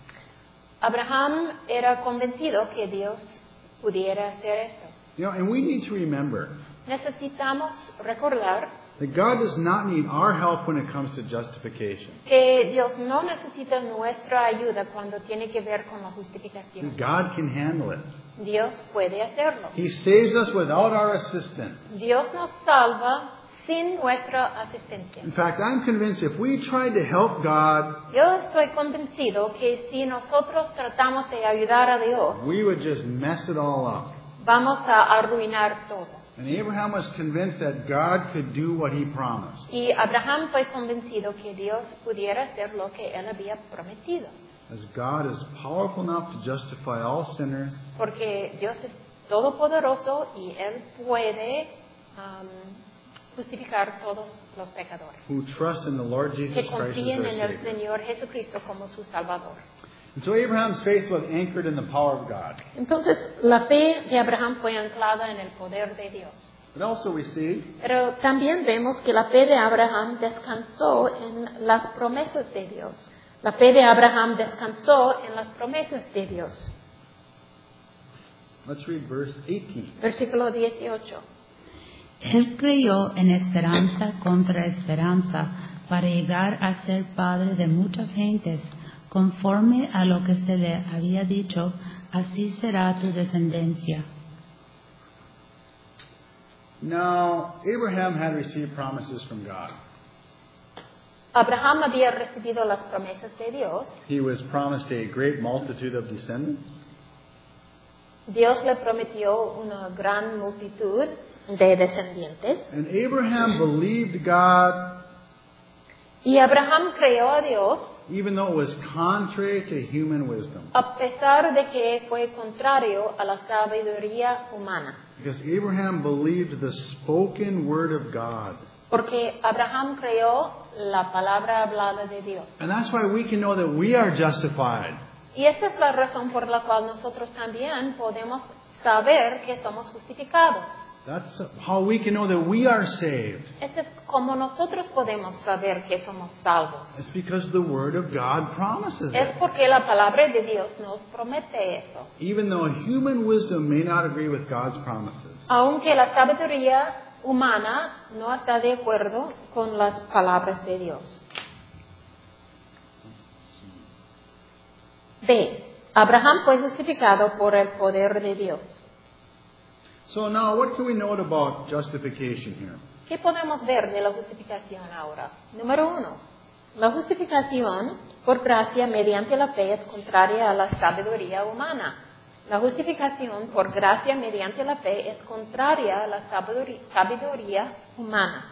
Abraham era convencido que Dios pudiera hacer esto. You know, and we need to remember Necesitamos recordar that God does not need our help when it comes to justification. que Dios no necesita nuestra ayuda cuando tiene que ver con la justificación. God can handle it. Dios puede hacerlo. He saves us without our assistance. Dios nos salva sin nuestra asistencia. In fact, I'm convinced if we tried to help God, Yo estoy convencido que si nosotros tratamos de ayudar a Dios, we would just mess it all up. vamos a arruinar todo. And Abraham was convinced that God could do what he promised. Y Abraham fue convencido que Dios pudiera hacer lo que él había prometido. As God is powerful enough to justify all sinners, Porque Dios es todopoderoso y Él puede justificar todos los pecadores who trust in the Lord Jesus que Christ as confíen their en el Savior. Señor Jesucristo como su Salvador. And so Abraham's faith was anchored in the power of God. Entonces, la fe de Abraham fue anclada en el poder de Dios. But also we see Pero también vemos que la fe de Abraham descansó en las promesas de Dios. La fe de Abraham descansó en las promesas de Dios. let's read verse 18. Versículo 18. Él creyó en esperanza contra esperanza para llegar a ser padre de muchas gentes, conforme a lo que se le había dicho, así será tu descendencia. Now, Abraham had received promises from God. Abraham había recibido las promesas de Dios. He was promised a great multitude of descendants. Dios le prometió una gran multitud de descendientes. And Abraham believed God Y Abraham creyó a Dios even though it was contrary to human wisdom. a pesar de que fue contrario a la sabiduría humana. Because Abraham believed the spoken word of God. Porque Abraham creyó la palabra hablada de Dios. And that's why we can know that we are justified. Y esta es la razón por la cual nosotros también podemos saber que somos justificados. That's how we can know that we are saved. Este es como nosotros podemos saber que somos salvos. It's because the Word of God promises Es it. porque la palabra de Dios nos promete eso. Even though human wisdom may not agree with God's promises. Aunque la sabiduría humana no está de acuerdo con las palabras de Dios. B. Abraham fue justificado por el poder de Dios. So now, what can we note about justification here? ¿Qué podemos ver de la justificación ahora? Número 1. La justificación por gracia mediante la fe es contraria a la sabiduría humana. La justificación por gracia mediante la fe es contraria a la sabiduría humana.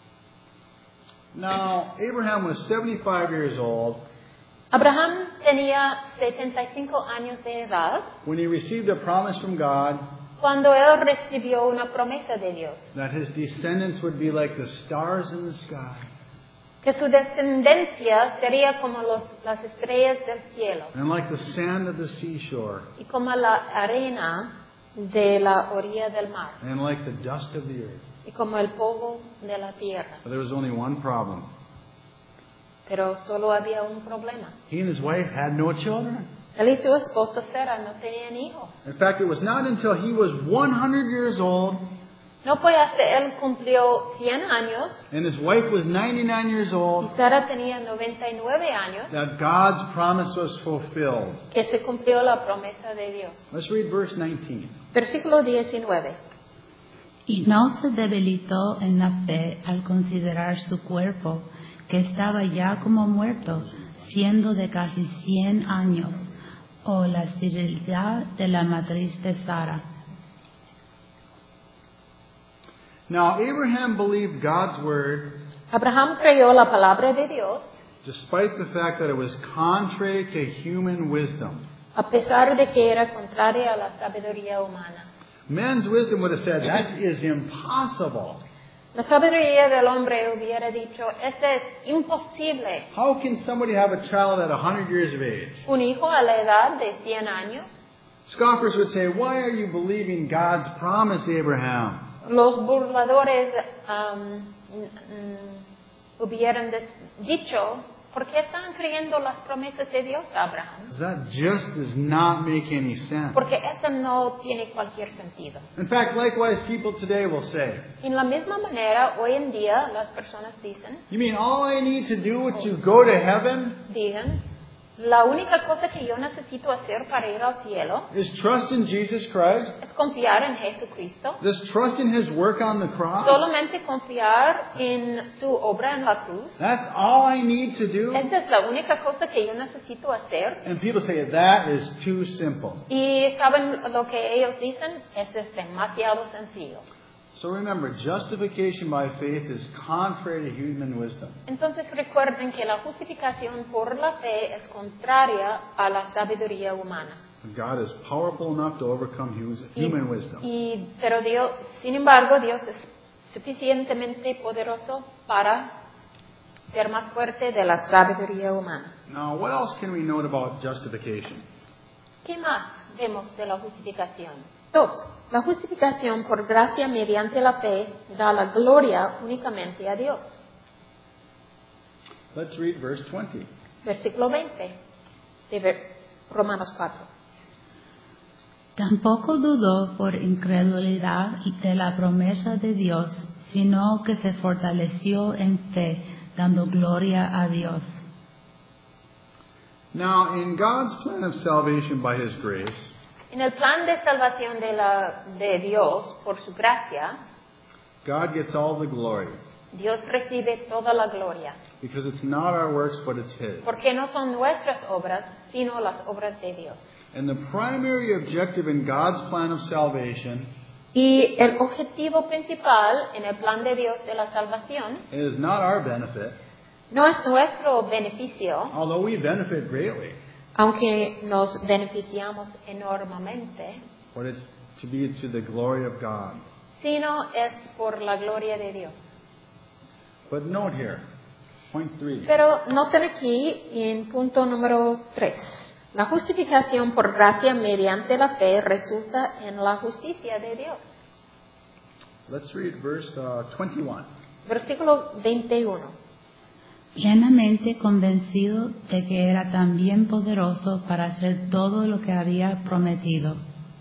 Now, Abraham was 75 years old Abraham tenía 75 años de edad when he received a promise from God cuando él recibió una promesa de Dios, that his descendants would be like the stars in the sky que su descendencia sería como las estrellas del cielo and like the sand of the seashore y como la arena de la orilla del mar and like the dust of the earth. y como el polvo de la tierra. But there was only one problem. Pero solo había un problema. He and his wife had no children. Él y su esposa Sara no tenían hijos. In fact, it was not until he was 100 years old No fue hasta él cumplió 100 años and his wife was 99 years y old Sara tenía 99 años that God's promise was fulfilled. que se cumplió la promesa de Dios. Let's read verse 19. Versículo 19. Y no se debilitó en la fe al considerar su cuerpo, que estaba ya como muerto, siendo de casi 100 años, o la esterilidad de la matriz de Sara. Now, Abraham believed God's word Abraham creyó la palabra de Dios despite the fact that it was contrary to human wisdom. a pesar de que era contraria a la sabiduría humana. Men's wisdom would have said, that is impossible. La sabiduría del hombre hubiera dicho, esto es imposible. How can somebody have a child at 100 years of age? Un hijo a la edad de 100 años. Scoffers would say, why are you believing God's promise, Abraham? Los burladores hubieran dicho, ¿por qué están creyendo las promesas de Dios, Abraham? That just does not make any sense. Porque eso no tiene cualquier sentido. In fact, likewise, people today will say, En la misma manera, hoy en día las personas you mean all I need to do to go to heaven digan, la única cosa que yo necesito hacer para ir al cielo is trust in Jesus Christ? es confiar en Jesucristo, Just trust in His work on the cross? solamente confiar en su obra en la cruz. That's all I need to do? Esta es la única cosa que yo necesito hacer. And people say, that is too simple. Y saben lo que ellos dicen, eso es demasiado sencillo. So remember, justification by faith is contrary to human wisdom. Entonces recuerden que la justificación por la fe es contraria a la sabiduría humana. God is powerful enough to overcome human wisdom. Pero Dios, sin embargo, Dios es suficientemente poderoso para ser más fuerte de la sabiduría humana. Now, what else can we note about justification? ¿Qué más vemos de la justificación? 2. La justificación por gracia mediante la fe da la gloria únicamente a Dios. Let's read verse 20. Versículo 20 de Romanos 4. Tampoco dudó por incredulidad de la promesa de Dios, sino que se fortaleció en fe, dando gloria a Dios. Now, in God's plan of salvation by His grace, En el plan de salvación de Dios, por su gracia, God gets all the glory. Dios recibe toda la gloria. Because it's not our works, but it's His. Porque no son nuestras obras, sino las obras de Dios. And the primary objective in God's plan of salvation Y el objetivo principal en el plan de Dios de la salvación is not our benefit, no es nuestro beneficio, although we benefit greatly, aunque nos beneficiamos enormemente, but it's to be to the glory of God. sino es por la gloria de Dios. But note here, point 3. Pero noten aquí en punto número 3. La justificación por gracia mediante la fe resulta en la justicia de Dios. Let's read verse 21. Versículo 21. Plenamente convencido de que era también poderoso para hacer todo lo que había prometido.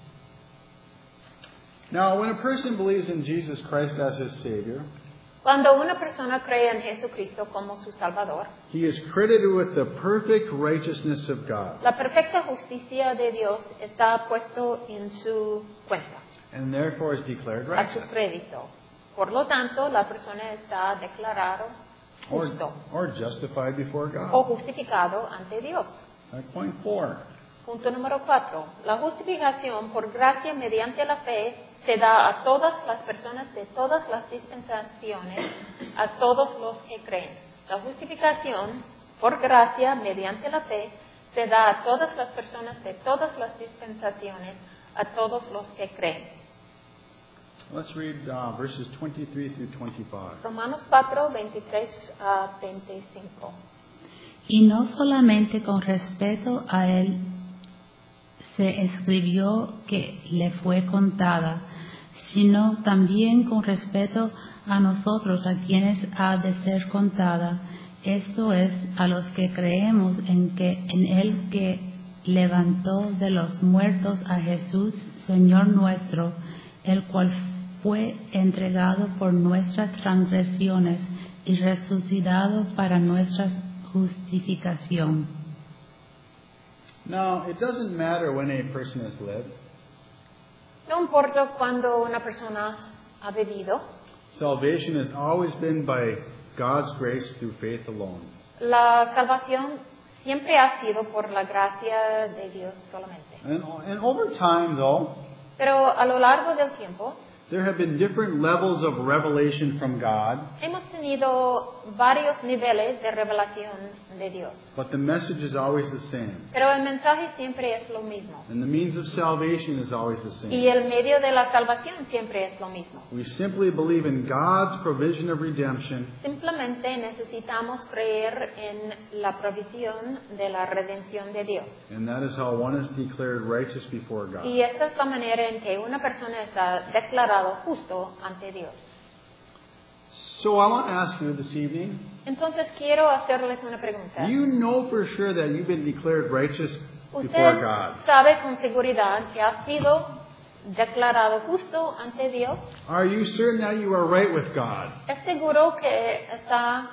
Now, when a person believes in Jesus Christ as his Savior, Cuando una persona cree en Jesucristo como su Salvador, he is credited with the perfect righteousness of God, la perfecta justicia de Dios está puesto en su cuenta, and therefore is declared a su righteous. crédito. Por lo tanto, la persona está declarado justo Or justified before o God. justificado ante Dios. Point 4. Punto número 4. La justificación por gracia mediante la fe se da a todas las personas de todas las dispensaciones, a todos los que creen. La justificación por gracia mediante la fe se da a todas las personas de todas las dispensaciones, a todos los que creen. Let's read verses 23 through 25. Romanos 4, 23 a 25. Y no solamente con respeto a él se escribió que le fue contada, sino también con respeto a nosotros, a quienes ha de ser contada, esto es, a los que creemos en el que levantó de los muertos a Jesús, Señor nuestro, el cual fue entregado por nuestras transgresiones y resucitado para nuestra justificación. Now, it doesn't matter when a person has lived. No importa cuando una persona ha vivido, Salvation has always been by God's grace through faith alone. la salvación siempre ha sido por la gracia de Dios solamente. And over time, though, Pero a lo largo del tiempo, there have been different levels of revelation from God, hemos tenido varios niveles de revelación de Dios. but the message is always the same. Pero el mensaje siempre es lo mismo. And the means of salvation is always the Y same. el medio de la salvación siempre es lo mismo. We simply believe in God's provision of redemption, Simplemente necesitamos creer en la provisión de la redención de Dios. and that is how one is declared righteous before God. Y esta es la manera en que una persona está declarado justo ante Dios. So I want to ask you this evening, Entonces quiero hacerles una pregunta. you know for sure that you've been declared righteous before ¿Usted God. sabe con seguridad que ha sido declarado justo ante Dios? Are you certain that you are right with God? ¿Es seguro que está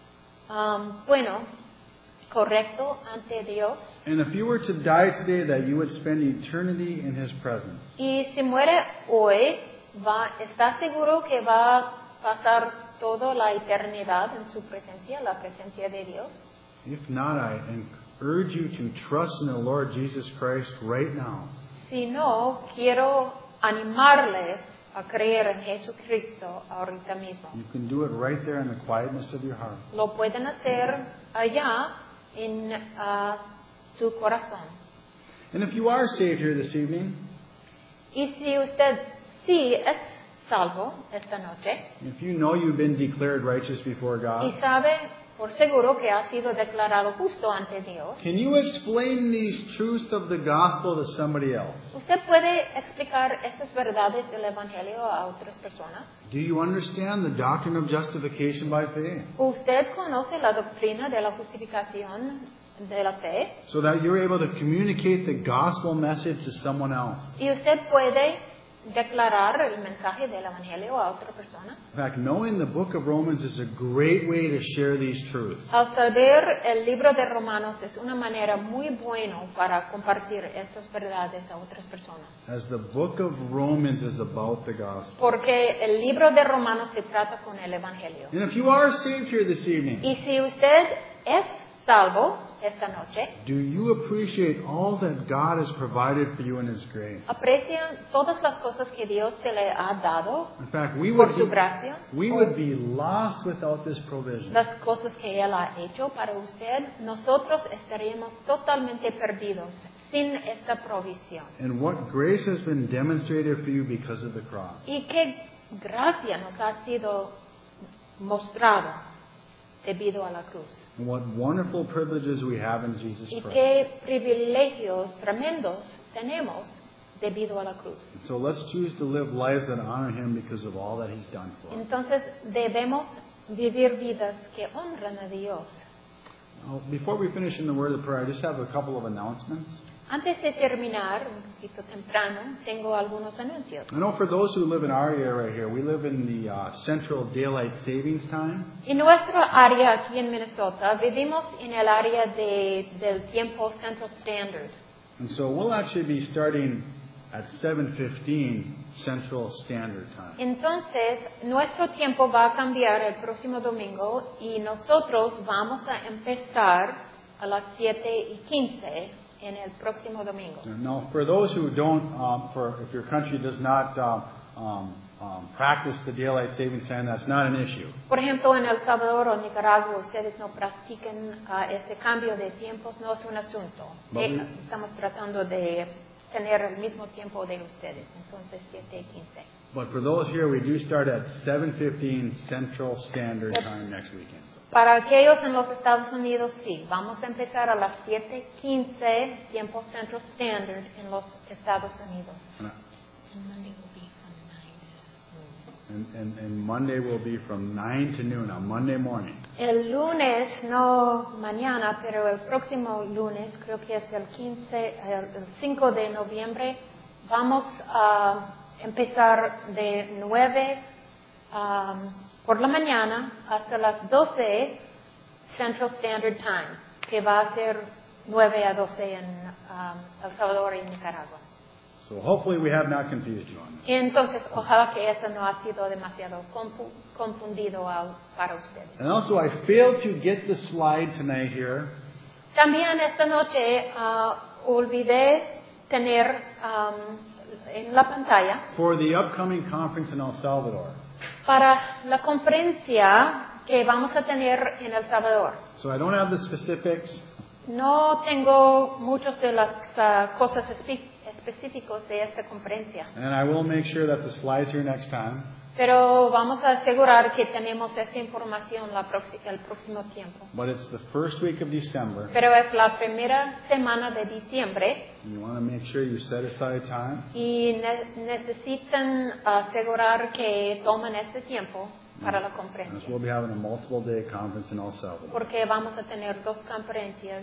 correcto ante Dios? And if you were to die today, that you would spend eternity in His presence. Y si muere hoy, ¿está seguro que va a pasar toda la eternidad en su presencia, la presencia de Dios? If not, I urge you to trust in the Lord Jesus Christ right now. Si no, quiero animarles a creer en Jesucristo ahorita mismo. You can do it right there in the quietness of your heart. Lo pueden hacer allá en su corazón. And if you are saved here this evening, Y si usted sí es salvo esta noche if you know you've been declared righteous before y God, sabe por seguro que ha sido declarado justo ante Dios, can you explain these truths of the gospel to somebody else? ¿usted puede explicar estas verdades del Evangelio a otras personas? Do you understand the doctrine of justification by faith? ¿Usted conoce la doctrina de la justificación de la fe? So that you're able to communicate the gospel message to someone else. ¿Y usted puede declarar el mensaje del Evangelio a otra persona? In fact, knowing the book of Romans is a great way to share these truths. Al saber el libro de Romanos es una manera muy buena para compartir estas verdades a otras personas. As the book of Romans is about the gospel. Porque el libro de Romanos se trata con el Evangelio. And if you are saved here this evening, Y si usted es salvo esta noche, do you appreciate all that God has provided for you in His grace? ¿aprecian todas las cosas que Dios se le ha dado In fact, we por would su gracia? be lost without this provision. Las cosas que Él ha hecho para usted, nosotros estaríamos totalmente perdidos sin esta provisión. And what grace has been demonstrated for you because of the cross. Y qué gracia nos ha sido mostrada debido a la cruz. And what wonderful privileges we have in Jesus Y Christ. qué privilegios tremendos tenemos debido a la cruz. So let's choose to live lives that honor Him because of all that He's done for us. Entonces debemos vivir vidas que honran a Dios. Now, before we finish in the word of prayer, I just have a couple of announcements. Antes de terminar, un poquito temprano, tengo algunos anuncios. I know for those who live in our area right here, we live in the Central Daylight Savings Time. En nuestra área aquí en Minnesota, vivimos en el área del tiempo Central Standard. And so we'll actually be starting at 7:15 Central Standard Time. Entonces, nuestro tiempo va a cambiar el próximo domingo y nosotros vamos a empezar a las 7:15 en el próximo domingo. Now, for those who don't, if your country does not practice the daylight savings time, that's not an issue. Por ejemplo, en El Salvador o Nicaragua, ustedes no practican este cambio de tiempos, no es un asunto. Estamos tratando de tener el mismo tiempo de ustedes, entonces 7:15. But for those here, we do start at 7:15 Central Standard Time next weekend. Para aquellos en los Estados Unidos, sí, vamos a empezar a las 7:15 tiempo Central Standard en los Estados Unidos. And Monday will be from 9 to noon on Monday morning. El lunes, no mañana, pero el próximo lunes, creo que es el 5 de noviembre, vamos a empezar de 9 por la mañana hasta las 12 Central Standard Time, que va a ser 9 a 12 en El Salvador y Nicaragua. So hopefully we have not confused you on that. Entonces, ojalá que eso no ha sido demasiado confundido para ustedes. And also, I failed to get the slide tonight here. También esta noche olvidé tener en la pantalla For the upcoming conference in El Salvador. para la conferencia que vamos a tener en El Salvador. So I don't have the specifics, No tengo muchas de las cosas específicas de esta conferencia, and I will make sure that the slides here next time. pero vamos a asegurar que tenemos esta información el próximo tiempo. But it's the first week of December. Pero es la primera semana de diciembre And you want to make sure you set aside time. y necesitan asegurar que tomen este tiempo para la As conferencia, we'll be having a multiple day conference in El Salvador. porque vamos a tener 2 conferencias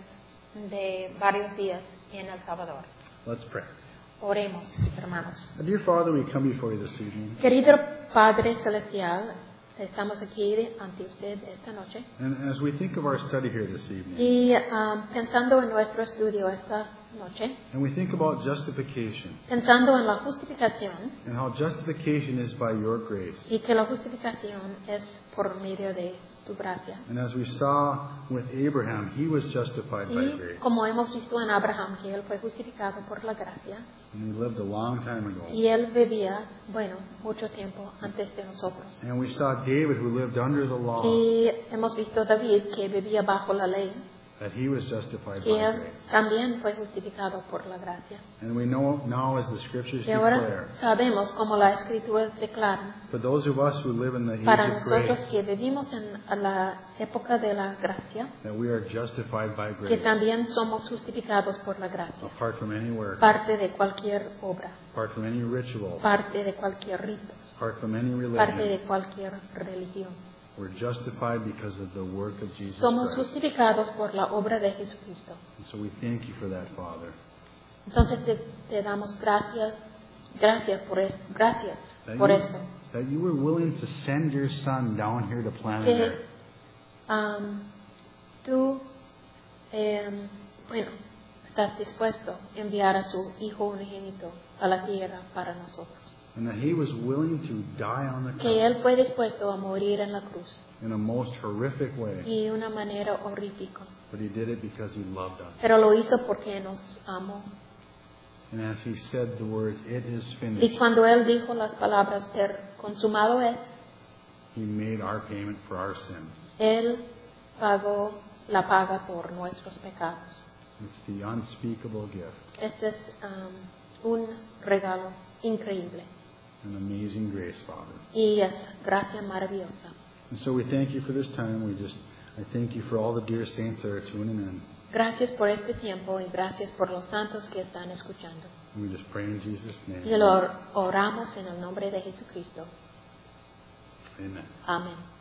de varios días en El Salvador. Let's pray. Oremos, hermanos. Dear Father, we come before you this evening. Querido Padre Celestial, estamos aquí ante usted esta noche And as we think of our study here this evening, y pensando en nuestro estudio esta noche, and we think about justification, pensando en la justificación and how justification is by your grace. y que la justificación es por medio de tu gracia. And as we saw with Abraham, he was justified by Y grace. como hemos visto en Abraham, que él fue justificado por la gracia And he lived a long time ago. y él vivía, mucho tiempo antes de nosotros. And we saw David, who lived under the law, Y hemos visto a David, que vivía bajo la ley, that he was justified by y él grace. también fue justificado por la gracia. And we know now, as the scriptures Y ahora declare, sabemos, como la Escritura declara, for those of us who live in the age para of nosotros grace, que vivimos en la época de la gracia, that we are justified by que grace, también somos justificados por la gracia, apart from any work, parte de cualquier obra, apart from any ritual, parte de cualquier rito, apart from any parte religion. de cualquier religión. We're justified because of the work of Jesus Somos Christ. justificados por la obra de Jesucristo. And so we thank you for that, Father. Entonces te damos gracias That por you, esto. that you were willing to send your Son down here to planet Que Earth. tú, estás dispuesto a enviar a su Hijo unigénito a la tierra para nosotros. And that He was willing to die on the Que Él cross fue dispuesto a morir en la cruz in a most horrific way. y de una manera horrífica. But He did it because He loved us. Pero lo hizo porque nos amó. And as He said the words, "It is Y finished," cuando Él dijo las palabras, consumado es, He made our payment for our sins. Él pagó la paga por nuestros pecados. It's the unspeakable gift, Este es un regalo increíble an amazing grace, Father. y es gracia maravillosa. And so we thank you for this time. I thank you for all the dear saints that are tuning in. Gracias por este tiempo y gracias por los santos que están escuchando. And we just pray in Jesus' name. Y lo oramos en el nombre de Jesucristo. Amen. Amén.